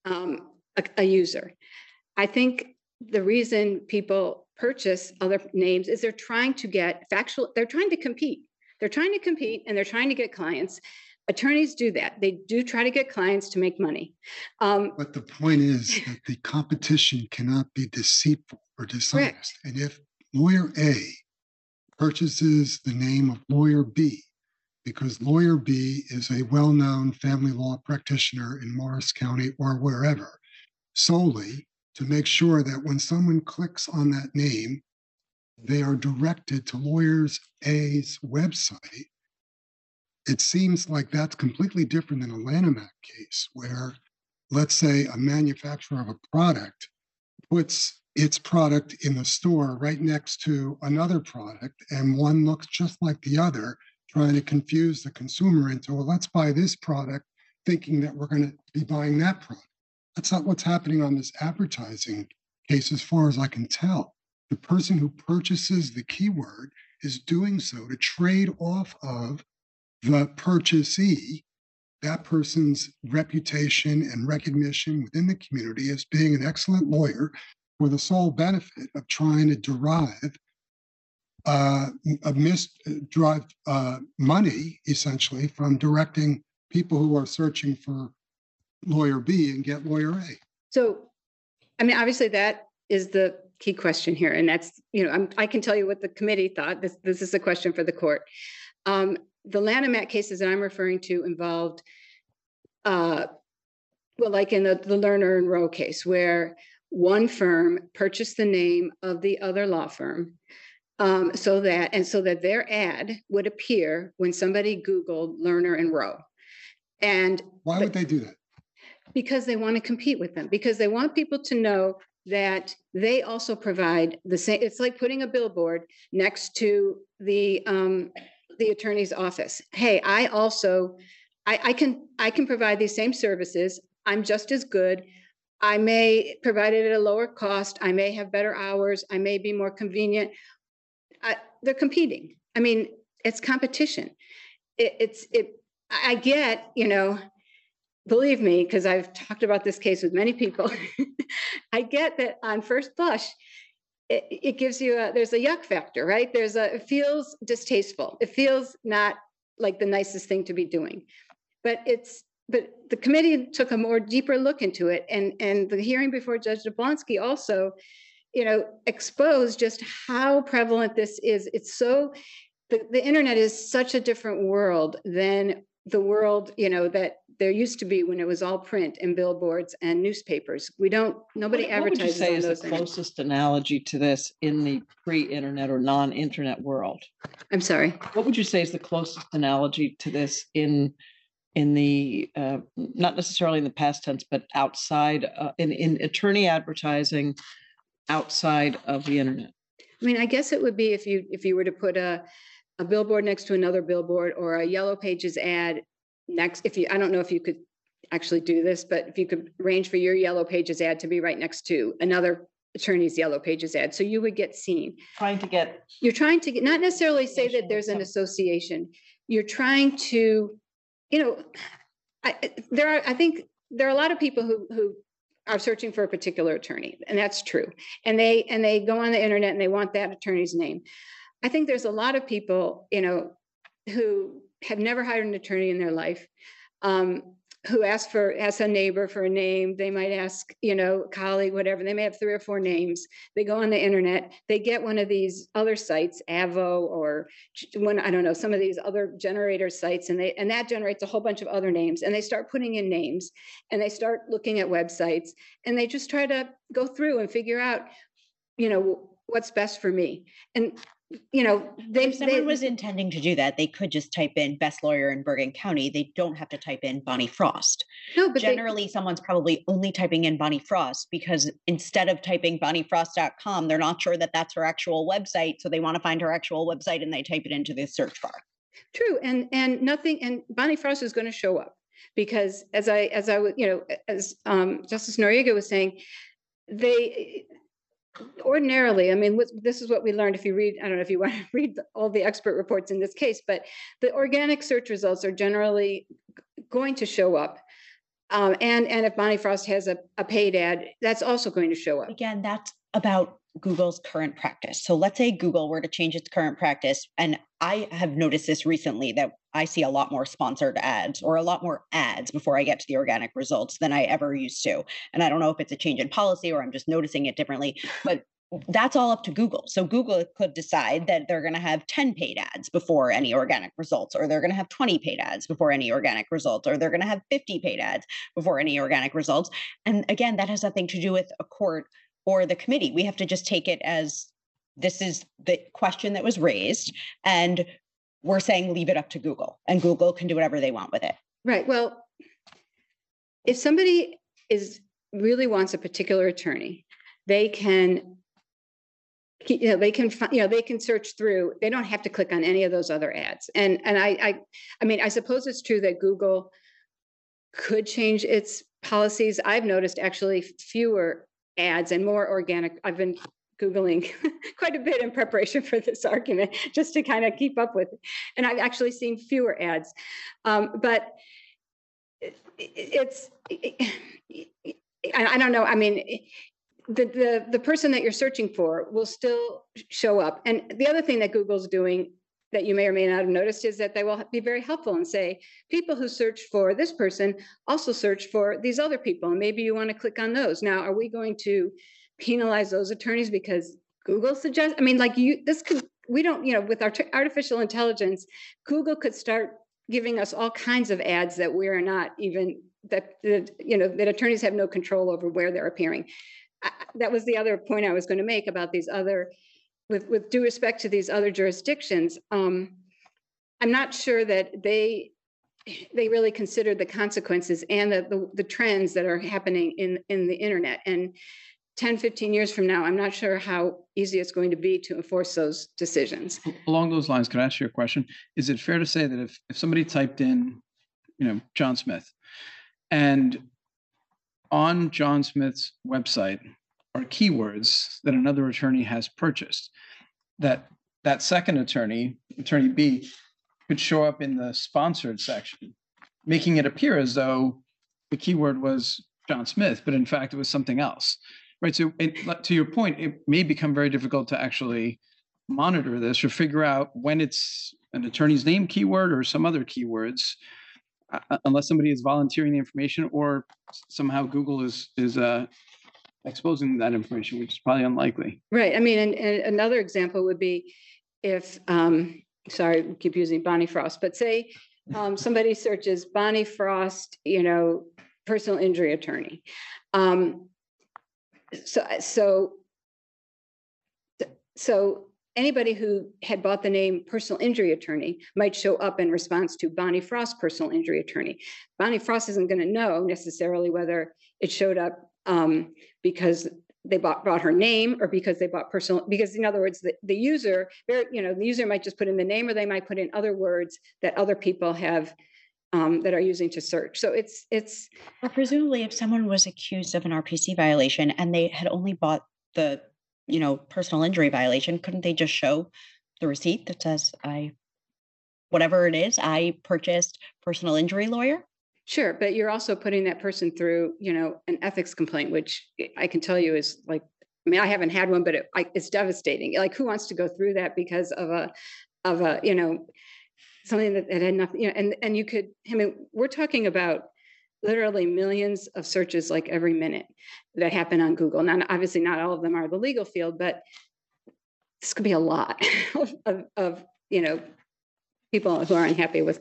a user. I think the reason people purchase other names is they're trying to compete. They're trying to compete and they're trying to get clients. Attorneys do that. They do try to get clients to make money. But the point is that the competition cannot be deceitful or dishonest. Correct. And if lawyer A purchases the name of lawyer B because lawyer B is a well-known family law practitioner in Morris County or wherever, solely to make sure that when someone clicks on that name, they are directed to Lawyers A's website. It seems like that's completely different than a Lanham Act case where, let's say, a manufacturer of a product puts its product in the store right next to another product, and one looks just like the other, trying to confuse the consumer into, well, let's buy this product, thinking that we're going to be buying that product. That's not what's happening on this advertising case, as far as I can tell. The person who purchases the keyword is doing so to trade off of the purchasee, that person's reputation and recognition within the community as being an excellent lawyer for the sole benefit of trying to derive money, essentially, from directing people who are searching for lawyer B and get lawyer A. So, I mean, obviously that is the key question here. And that's, I can tell you what the committee thought. This is a question for the court. The Lanham Act cases that I'm referring to involved, like in the Lerner and Rowe case, where one firm purchased the name of the other law firm so that their ad would appear when somebody Googled Lerner and Rowe. And why would they do that? Because they want to compete with them, because they want people to know that they also provide the same. It's like putting a billboard next to the attorney's office. Hey, I can provide these same services. I'm just as good. I may provide it at a lower cost. I may have better hours. I may be more convenient. They're competing. I mean, it's competition. I get, believe me, because I've talked about this case with many people. I get that on first blush, it gives you there's a yuck factor, right? It feels distasteful. It feels not like the nicest thing to be doing, but the committee took a more deeper look into it, and the hearing before Judge Jablonski also, exposed just how prevalent this is. It's so the internet is such a different world than the world, that there used to be when it was all print and billboards and newspapers. Nobody advertises. What would you say is the closest analogy to this in the pre-internet or non-internet world? I'm sorry. What would you say is the closest analogy to this in the not necessarily in the past tense, but outside in attorney advertising outside of the internet? I mean, I guess it would be if you were to put a billboard next to another billboard, or a Yellow Pages ad next. I don't know if you could actually do this, but if you could arrange for your Yellow Pages ad to be right next to another attorney's Yellow Pages ad, so you would get seen. You're trying to get, not necessarily say that there's an association. You're trying to, I think there are a lot of people who are searching for a particular attorney, and that's true. And they go on the internet and they want that attorney's name. I think there's a lot of people, who have never hired an attorney in their life, who ask a neighbor for a name. They might ask, a colleague, whatever. They may have 3 or 4 names. They go on the internet. They get one of these other sites, Avo, or some of these other generator sites, and that generates a whole bunch of other names. And they start putting in names, and they start looking at websites, and they just try to go through and figure out, what's best for me. And if someone was intending to do that, they could just type in best lawyer in Bergen County. They don't have to type in Bonnie Frost. No, but generally someone's probably only typing in Bonnie Frost because instead of typing bonniefrost.com, they're not sure that that's her actual website. So they want to find her actual website and they type it into the search bar. True. And Bonnie Frost is going to show up because as Justice Noriega was saying, ordinarily, I mean, this is what we learned if you read, I don't know if you want to read all the expert reports in this case, but the organic search results are generally going to show up. And if Bonnie Frost has a paid ad, that's also going to show up. Again, that's about Google's current practice. So let's say Google were to change its current practice. And I have noticed this recently that I see a lot more sponsored ads or a lot more ads before I get to the organic results than I ever used to. And I don't know if it's a change in policy or I'm just noticing it differently. But that's all up to Google. So Google could decide that they're going to have 10 paid ads before any organic results, or they're going to have 20 paid ads before any organic results, or they're going to have 50 paid ads before any organic results. And again, that has nothing to do with a court or the committee. We have to just take it as this is the question that was raised, and we're saying leave it up to Google, and Google can do whatever they want with it. Right. Well, if somebody really wants a particular attorney, they can, they can search through. They don't have to click on any of those other ads. And I mean, I suppose it's true that Google could change its policies. I've noticed actually fewer ads and more organic. I've been Googling quite a bit in preparation for this argument, just to kind of keep up with it. And I've actually seen fewer ads. But I don't know. I mean, the person that you're searching for will still show up. And the other thing that Google's doing that you may or may not have noticed is that they will be very helpful and say, people who search for this person also search for these other people. And maybe you want to click on those. Now, are we going to penalize those attorneys because Google suggests? I mean, like we don't, with our artificial intelligence, Google could start giving us all kinds of ads that we are not even, that attorneys have no control over where they're appearing. That was the other point I was going to make about these other, with due respect to these other jurisdictions. I'm not sure that they really considered the consequences and the trends that are happening in the internet. And 10, 15 years from now, I'm not sure how easy it's going to be to enforce those decisions. Along those lines, can I ask you a question? Is it fair to say that if somebody typed in, John Smith, and on John Smith's website are keywords that another attorney has purchased, that second attorney B, could show up in the sponsored section, making it appear as though the keyword was John Smith, but in fact it was something else, right? So to your point, it may become very difficult to actually monitor this or figure out when it's an attorney's name keyword or some other keywords, unless somebody is volunteering the information or somehow Google is exposing that information, which is probably unlikely. Right. I mean, and another example would be if, sorry, I keep using Bonnie Frost, but say somebody searches Bonnie Frost, personal injury attorney. So anybody who had bought the name personal injury attorney might show up in response to Bonnie Frost personal injury attorney. Bonnie Frost isn't going to know necessarily whether it showed up because they bought her name or because they bought personal, because in other words, the user, the user might just put in the name, or they might put in other words that other people have that are using to search. So it's. Or presumably if someone was accused of an RPC violation and they had only bought the, personal injury violation, couldn't they just show the receipt that says whatever it is, I purchased personal injury lawyer? Sure, but you're also putting that person through, an ethics complaint, which I can tell you is like, I mean, I haven't had one, but it's devastating. Like, who wants to go through that because of a something that had nothing, and you could, I mean, we're talking about literally millions of searches like every minute that happen on Google. Now, obviously not all of them are the legal field, but this could be a lot of people who are unhappy with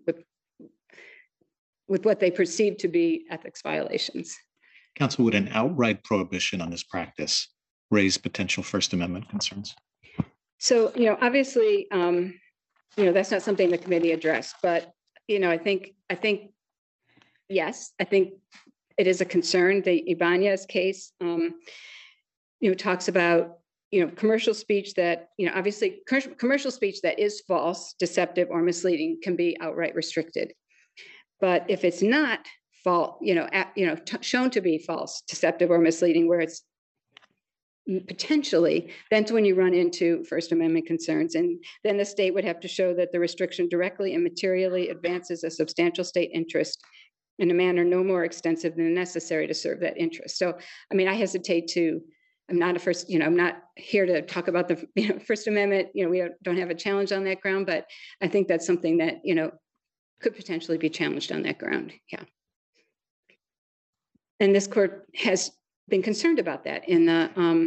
what they perceive to be ethics violations. Counsel, would an outright prohibition on this practice raise potential First Amendment concerns? So, obviously, that's not something the committee addressed, but, I think, yes, I think it is a concern. The Ibanez case, talks about, commercial speech that, obviously commercial speech that is false, deceptive, or misleading can be outright restricted. But if it's not false, shown to be false, deceptive, or misleading, where it's potentially, that's when you run into First Amendment concerns. And then the state would have to show that the restriction directly and materially advances a substantial state interest in a manner no more extensive than necessary to serve that interest. So, I mean, I hesitate to, I'm not here to talk about the First Amendment. We don't have a challenge on that ground, but I think that's something that, could potentially be challenged on that ground. Yeah. And this court has been concerned about that in the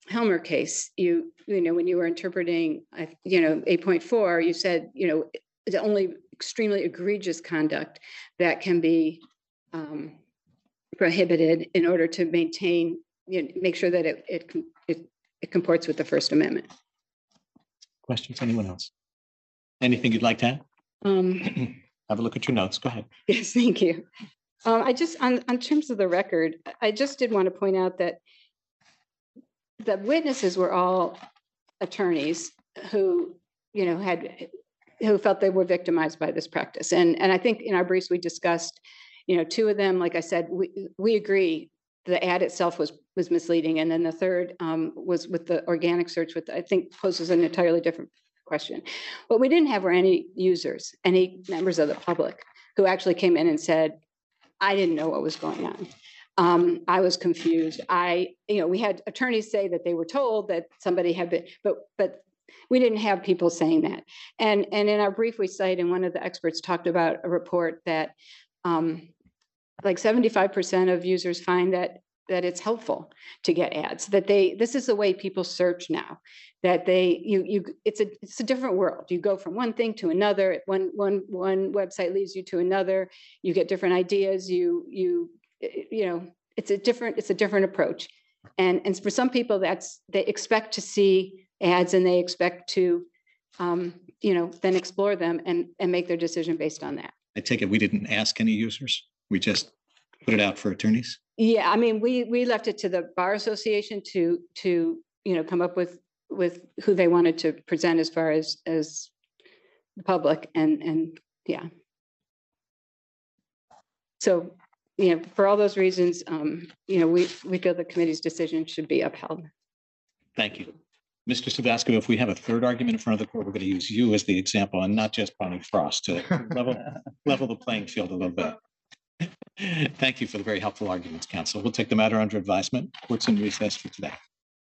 Helmer case, you know, when you were interpreting, 8.4, you said, it's only extremely egregious conduct that can be prohibited in order to maintain, make sure that it comports with the First Amendment. Questions? Anyone else? Anything you'd like to add? Have a look at your notes. Go ahead. Yes, thank you. I just, on terms of the record, I just did want to point out that the witnesses were all attorneys who, who felt they were victimized by this practice. And I think in our briefs, we discussed, two of them, like I said, we agree the ad itself was misleading. And then the third was with the organic search, which I think poses an entirely different question. What we didn't have were any users, any members of the public who actually came in and said, I didn't know what was going on. I was confused. We had attorneys say that they were told that somebody had been, but we didn't have people saying that. And in our brief we cite, and one of the experts talked about a report that like 75% of users find that it's helpful to get ads, that this is the way people search now, that it's a different world. You go from one thing to another. One website leads you to another. You get different ideas. It's a different approach. And for some people they expect to see ads and they expect to, then explore them and make their decision based on that. I take it we didn't ask any users. We just put it out for attorneys. Yeah, I mean, we left it to the Bar Association to come up with who they wanted to present as far as the public, and yeah. So, for all those reasons, we feel the committee's decision should be upheld. Thank you. Mr. Savasco, if we have a third argument in front of the court, we're going to use you as the example and not just Bonnie Frost to level the playing field a little bit. Thank you for the very helpful arguments, counsel. We'll take the matter under advisement. Court's in recess for today.